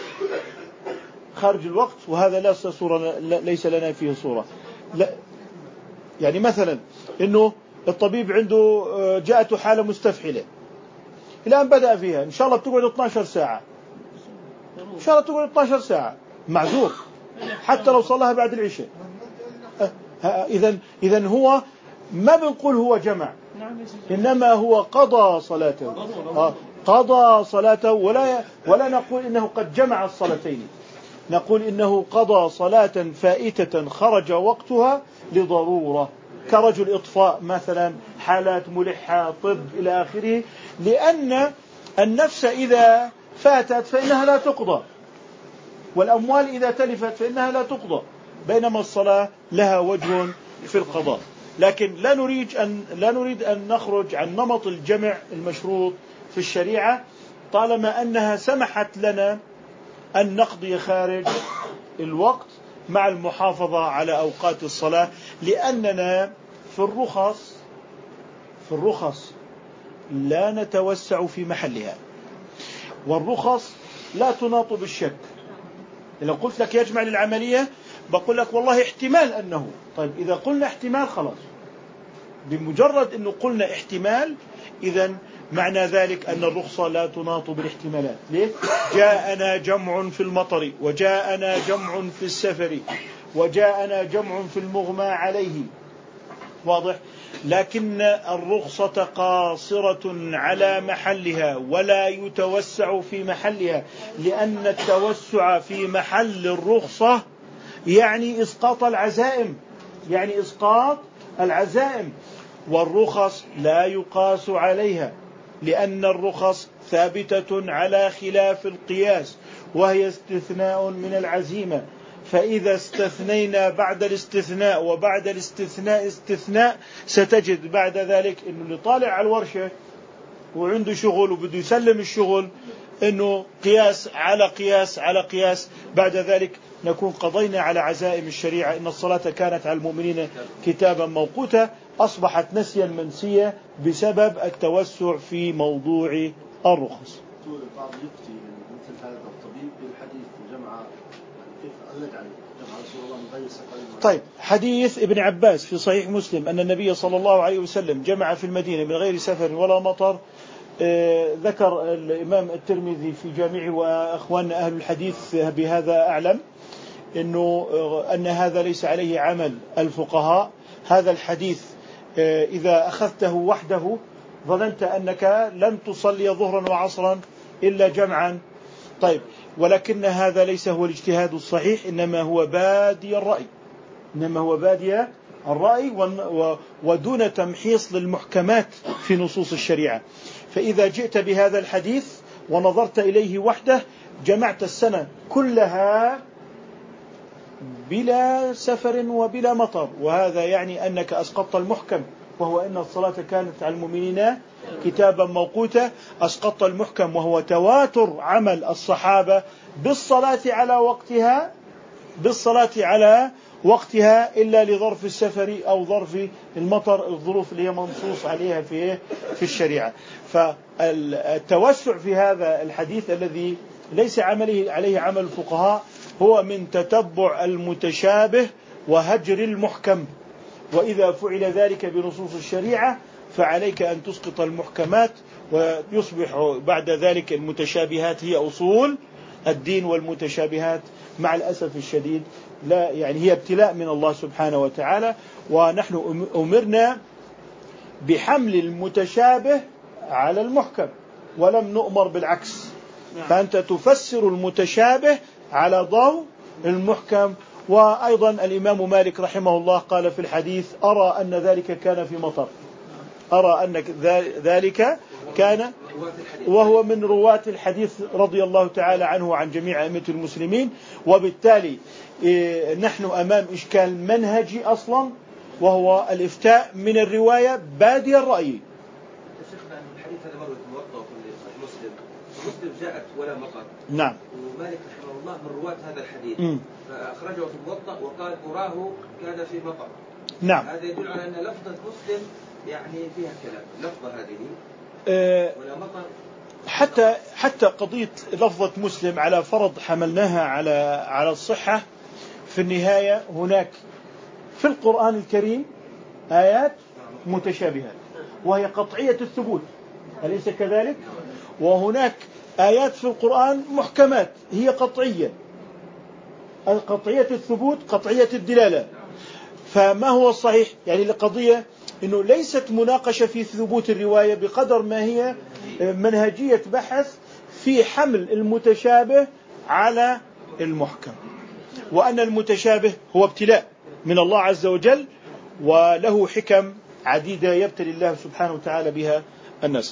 الوقت، وهذا ليس لنا فيه صورة. لا يعني مثلا إنه الطبيب عنده جاءته حالة مستفحلة الآن بدأ فيها إن شاء الله بتقعد 12 ساعة، إن شاء الله تقعد 12 ساعة معذور حتى لو صلىها بعد العشاء. إذن هو ما بنقول هو جمع، إنما هو قضى صلاته ولا نقول إنه قد جمع الصلاتين، نقول إنه قضى صلاة فائتة خرج وقتها لضرورة كرجل إطفاء مثلا، حالات ملحة، طب إلى آخره، لأن النفس إذا فاتت فإنها لا تقضى، والأموال إذا تلفت فإنها لا تقضى، بينما الصلاة لها وجه في القضاء. لكن لا نريد أن نخرج عن نمط الجمع المشروط في الشريعة طالما أنها سمحت لنا أن نقضي خارج الوقت مع المحافظة على أوقات الصلاة، لأننا في الرخص لا نتوسع في محلها، والرخص لا تناط بالشك. لو قلت لك يجمع للعملية بقول لك والله احتمال أنه، طيب إذا قلنا احتمال خلاص، بمجرد أنه قلنا احتمال إذن معنى ذلك أن الرخصة لا تناط بالاحتمالات. ليه؟ جاءنا جمع في المطر، وجاءنا جمع في السفر، وجاءنا جمع في المغمى عليه، واضح؟ لكن الرخصة قاصرة على محلها ولا يتوسع في محلها، لأن التوسع في محل الرخصة يعني إسقاط العزائم، يعني إسقاط العزائم، والرخص لا يقاس عليها، لأن الرخص ثابتة على خلاف القياس، وهي استثناء من العزيمة. فإذا استثنينا بعد الاستثناء وبعد الاستثناء استثناء، ستجد بعد ذلك إنه اللي طالع على الورشة وعنده شغل وبده يسلم الشغل إنه قياس على قياس على قياس، بعد ذلك نكون قضينا على عزائم الشريعة. إن الصلاة كانت على المؤمنين كتابا موقوتا، أصبحت نسيا منسيا بسبب التوسع في موضوع الرخص. بعض يفتي مثل هذا الطبيب بالحديث جمع، كيف نجعل جمع رسول الله من غير سفر؟ طيب، حديث ابن عباس في صحيح مسلم أن النبي صلى الله عليه وسلم جمع في المدينة من غير سفر ولا مطر، ذكر الإمام الترمذي في جامعه، وأخواننا أهل الحديث بهذا أعلم، أن هذا ليس عليه عمل الفقهاء. هذا الحديث إذا أخذته وحده ظننت أنك لن تصلي ظهرا وعصرا إلا جمعا. طيب، ولكن هذا ليس هو الاجتهاد الصحيح، إنما هو بادي الرأي، إنما هو بادي الرأي ودون تمحيص للمحكمات في نصوص الشريعة. فإذا جئت بهذا الحديث ونظرت إليه وحده جمعت السنة كلها بلا سفر وبلا مطر، وهذا يعني أنك أسقطت المحكم، وهو أن الصلاة كانت على المؤمنين كتابا موقوتا. أسقطت المحكم وهو تواتر عمل الصحابة بالصلاة على وقتها إلا لظرف السفر أو ظرف المطر، الظروف اللي هي منصوص عليها في الشريعة. فالتوسع في هذا الحديث الذي ليس عليه عمل الفقهاء هو من تتبع المتشابه وهجر المحكم، وإذا فعل ذلك بنصوص الشريعة فعليك أن تسقط المحكمات، ويصبح بعد ذلك المتشابهات هي أصول الدين، والمتشابهات مع الأسف الشديد لا يعني هي ابتلاء من الله سبحانه وتعالى، ونحن أمرنا بحمل المتشابه على المحكم ولم نؤمر بالعكس. فأنت تفسر المتشابه على ضوء المحكم. وأيضا الإمام مالك رحمه الله قال في الحديث: أرى أن ذلك كان في مطر، أرى أن ذلك كان، وهو من رواة الحديث رضي الله تعالى عنه وعن جميع أئمة المسلمين. وبالتالي نحن أمام إشكال منهجي أصلا، وهو الإفتاء من الرواية بادي الرأي. الحديث هذا مروي في الموطأ وفي مسلم، مسلم جاءت ولا مطر. نعم. ومالك رحمه الله من رواة هذا الحديث فأخرجه في الموطأ وقال أراه كان في مطر. نعم. هذا يدل على أن لفظة مسلم يعني فيها كلام، اللفظة هذه ولا مطر. حتى قضية لفظة مسلم على فرض حملناها على الصحة، في النهاية هناك في القرآن الكريم آيات متشابهات وهي قطعية الثبوت، أليس كذلك؟ وهناك آيات في القرآن محكمات هي قطعية، قطعية الثبوت قطعية الدلالة. فما هو الصحيح؟ يعني القضية إنه ليست مناقشة في ثبوت الرواية بقدر ما هي منهجية بحث في حمل المتشابه على المحكم، وأن المتشابه هو ابتلاء من الله عز وجل، وله حكم عديدة يبتلي الله سبحانه وتعالى بها الناس.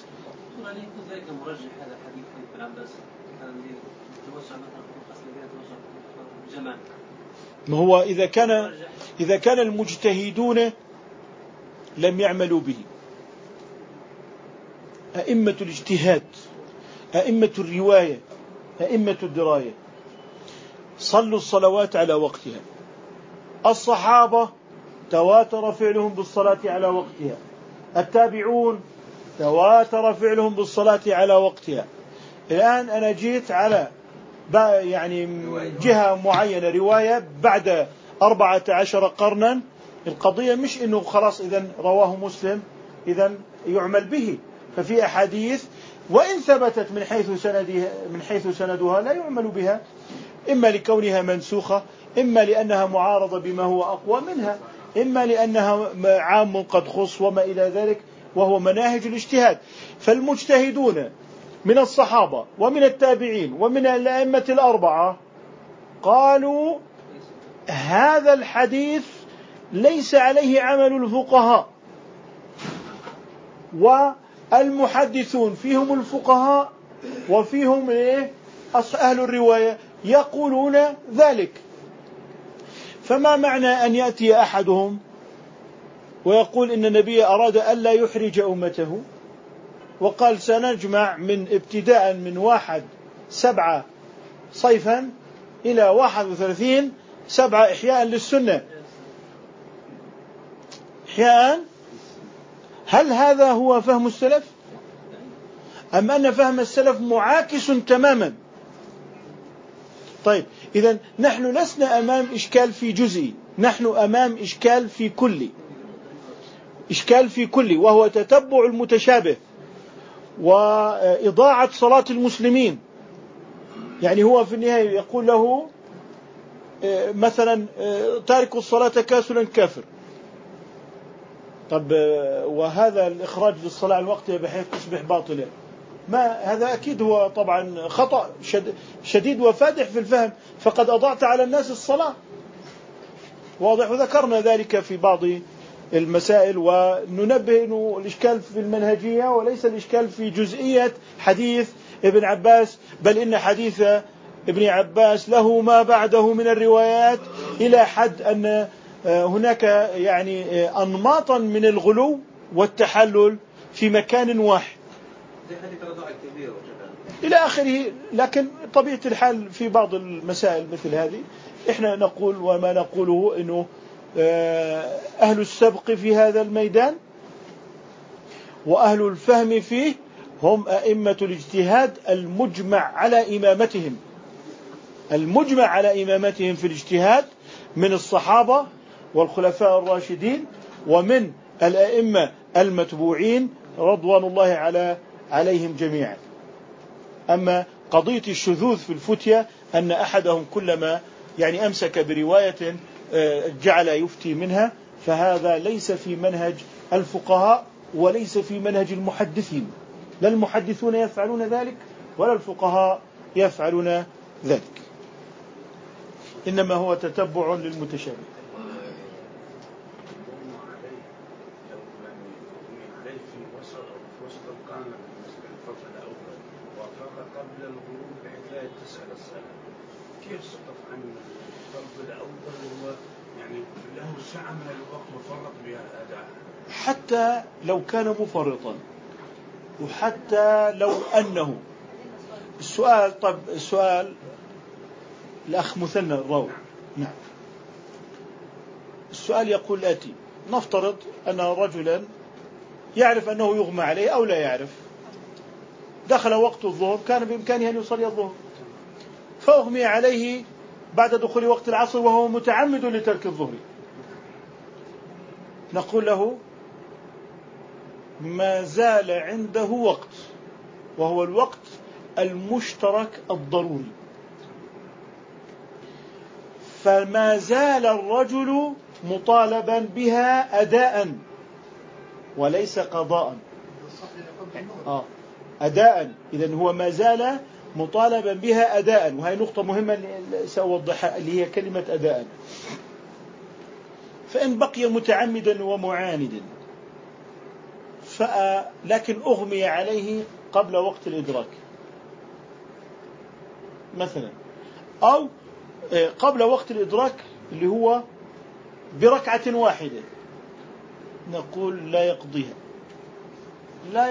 ما هو إذا كان المجتهدون لم يعملوا به، أئمة الاجتهاد، أئمة الرواية، أئمة الدراية، صلوا الصلوات على وقتها، الصحابة تواتر فعلهم بالصلاة على وقتها، التابعون تواتر فعلهم بالصلاة على وقتها. الآن أنا جيت على يعني جهة معينة رواية بعد 14 قرنا، القضية مش إنه خلاص إذن رواه مسلم إذن يعمل به، ففي أحاديث وإن ثبتت من حيث سندها لا يعمل بها، إما لكونها منسوخة، إما لأنها معارضة بما هو أقوى منها. إما لأنها عام قد خص وما إلى ذلك، وهو مناهج الاجتهاد. فالمجتهدون من الصحابة ومن التابعين ومن الأئمة الأربعة قالوا هذا الحديث ليس عليه عمل الفقهاء، والمحدثون فيهم الفقهاء وفيهم أهل الرواية يقولون ذلك. فما معنى أن يأتي أحدهم ويقول إن النبي أراد ألا يحرج أمته وقال سنجمع من ابتداء من 1/7 صيفا إلى 31/7 إحياء للسنة إحياء؟ هل هذا هو فهم السلف؟ أم أن فهم السلف معاكس تماما؟ طيب إذن نحن لسنا أمام إشكال في جزئي، نحن أمام إشكال في كلي، إشكال في كلي، وهو تتبع المتشابه وإضاعة صلاة المسلمين. يعني هو في النهاية يقول له مثلا تارك الصلاة كاسلا كافر. طب وهذا الإخراج للصلاة عن وقتها بحيث تصبح باطلة، ما هذا أكيد هو طبعا خطأ شديد وفادح في الفهم، فقد أضعت على الناس الصلاة. واضح، وذكرنا ذلك في بعض المسائل، وننبه أنه الإشكال في المنهجية وليس الإشكال في جزئية حديث ابن عباس، بل إن حديث ابن عباس له ما بعده من الروايات إلى حد أن هناك يعني أنماطا من الغلو والتحلل في مكان واحد إلى آخره. لكن طبيعة الحال في بعض المسائل مثل هذه إحنا نقول وما نقوله إنه أهل السبق في هذا الميدان وأهل الفهم فيه هم أئمة الاجتهاد المجمع على إمامتهم، المجمع على إمامتهم في الاجتهاد من الصحابة والخلفاء الراشدين ومن الأئمة المتبوعين رضوان الله عليهم جميعا. أما قضية الشذوذ في الفتية أن أحدهم كلما يعني أمسك برواية جعل يفتي منها، فهذا ليس في منهج الفقهاء وليس في منهج المحدثين، لا المحدثون يفعلون ذلك ولا الفقهاء يفعلون ذلك، إنما هو تتبع للمتشابه. قبل الغروب بحيث لا يتسع الصلاة، كيف سقط عن الفرض الأول وهو يعني له سعة من الوقت وفرط بها أداء؟ حتى لو كان مفرطا، وحتى لو أنه السؤال، طب السؤال الأخ مثنى الراوي، نعم، السؤال يقول الآتي: نفترض أن رجلا يعرف أنه يغمى عليه أو لا يعرف، دخل وقت الظهر، كان بإمكانه أن يصلي الظهر، فأغمي عليه بعد دخول وقت العصر وهو متعمد لترك الظهر، نقول له ما زال عنده وقت، وهو الوقت المشترك الضروري، فما زال الرجل مطالبا بها أداء وليس قضاء. أداء، إذن هو ما زال مطالبا بها أداء، وهي نقطة مهمة سأوضحها اللي هي كلمة أداء. فإن بقي متعمدا ومعاندا لكن أغمي عليه قبل وقت الإدراك مثلا، أو قبل وقت الإدراك اللي هو بركعة واحدة، نقول لا يقضيها، لا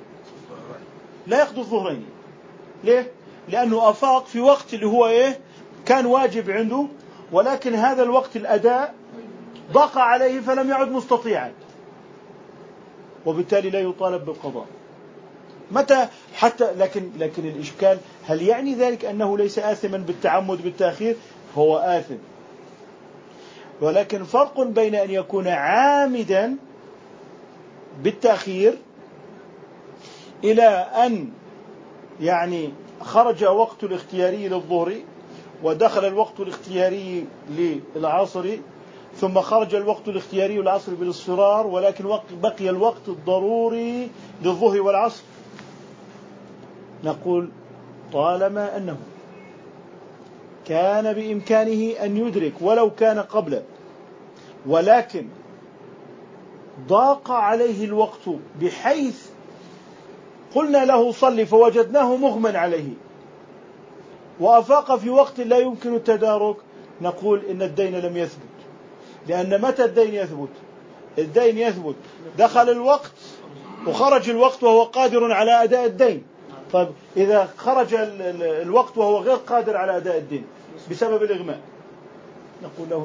يقضي الظهرين. ليه؟ لأنه أفاق في وقت اللي هو كان واجب عنده، ولكن هذا الوقت الأداء ضاق عليه فلم يعد مستطيعا، وبالتالي لا يطالب بالقضاء. متى حتى لكن الإشكال هل يعني ذلك أنه ليس آثما بالتعمد بالتأخير؟ هو آثم، ولكن فرق بين أن يكون عامدا بالتأخير إلى أن يعني خرج وقت الاختياري للظهر ودخل الوقت الاختياري للعصر، ثم خرج الوقت الاختياري والعصر بالاصفرار، ولكن بقي الوقت الضروري للظهر والعصر، نقول طالما أنه كان بإمكانه أن يدرك ولو كان قبل، ولكن ضاق عليه الوقت بحيث قلنا له صلي فوجدناه مغمى عليه وأفاق في وقت لا يمكن التدارك، نقول إن الدين لم يثبت. لأن متى الدين يثبت؟ الدين يثبت دخل الوقت وخرج الوقت وهو قادر على أداء الدين. طيب إذا خرج الوقت وهو غير قادر على أداء الدين بسبب الإغماء، نقول له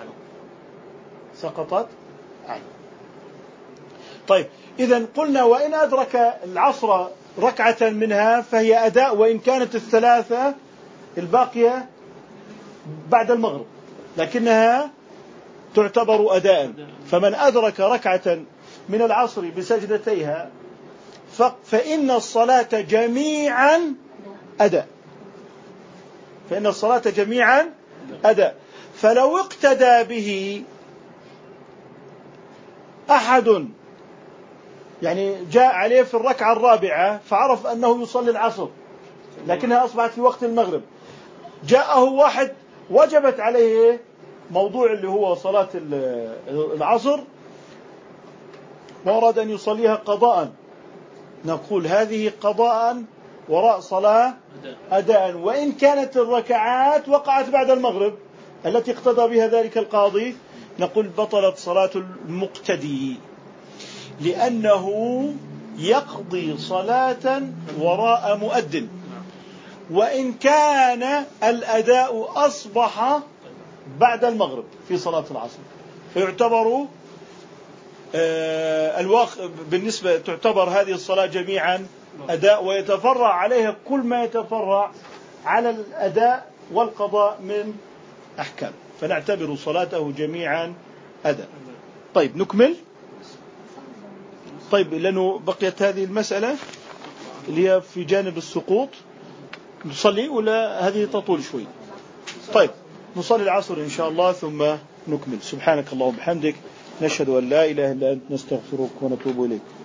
سقطت عنه. طيب إذن قلنا وإن أدرك العصر ركعة منها فهي أداء، وإن كانت الثلاثة الباقية بعد المغرب لكنها تعتبر أداء. فمن أدرك ركعة من العصر بسجدتيها فإن الصلاة جميعا أداء، فإن الصلاة جميعا أداء. فلو اقتدى به أحد، يعني جاء عليه في الركعة الرابعة فعرف أنه يصلي العصر لكنها أصبحت في وقت المغرب، جاءه واحد وجبت عليه موضوع اللي هو صلاة العصر وأراد أن يصليها قضاء، نقول هذه قضاء وراء صلاة أداء، وإن كانت الركعات وقعت بعد المغرب التي اقتضى بها ذلك القاضي، نقول بطلت صلاة المقتدي لأنه يقضي صلاة وراء مؤذن، وإن كان الأداء أصبح بعد المغرب في صلاة العصر، فيعتبر بالنسبة تعتبر هذه الصلاة جميعا أداء، ويتفرع عليها كل ما يتفرع على الأداء والقضاء من أحكام، فنعتبر صلاته جميعا أداء. طيب نكمل. طيب لأنه بقيت هذه المسألة اللي هي في جانب السقوط، نصلي ولا هذه تطول شوي؟ طيب نصلي العصر إن شاء الله ثم نكمل. سبحانك اللهم وبحمدك، نشهد أن لا إله إلا أنت، نستغفرك ونتوب إليك.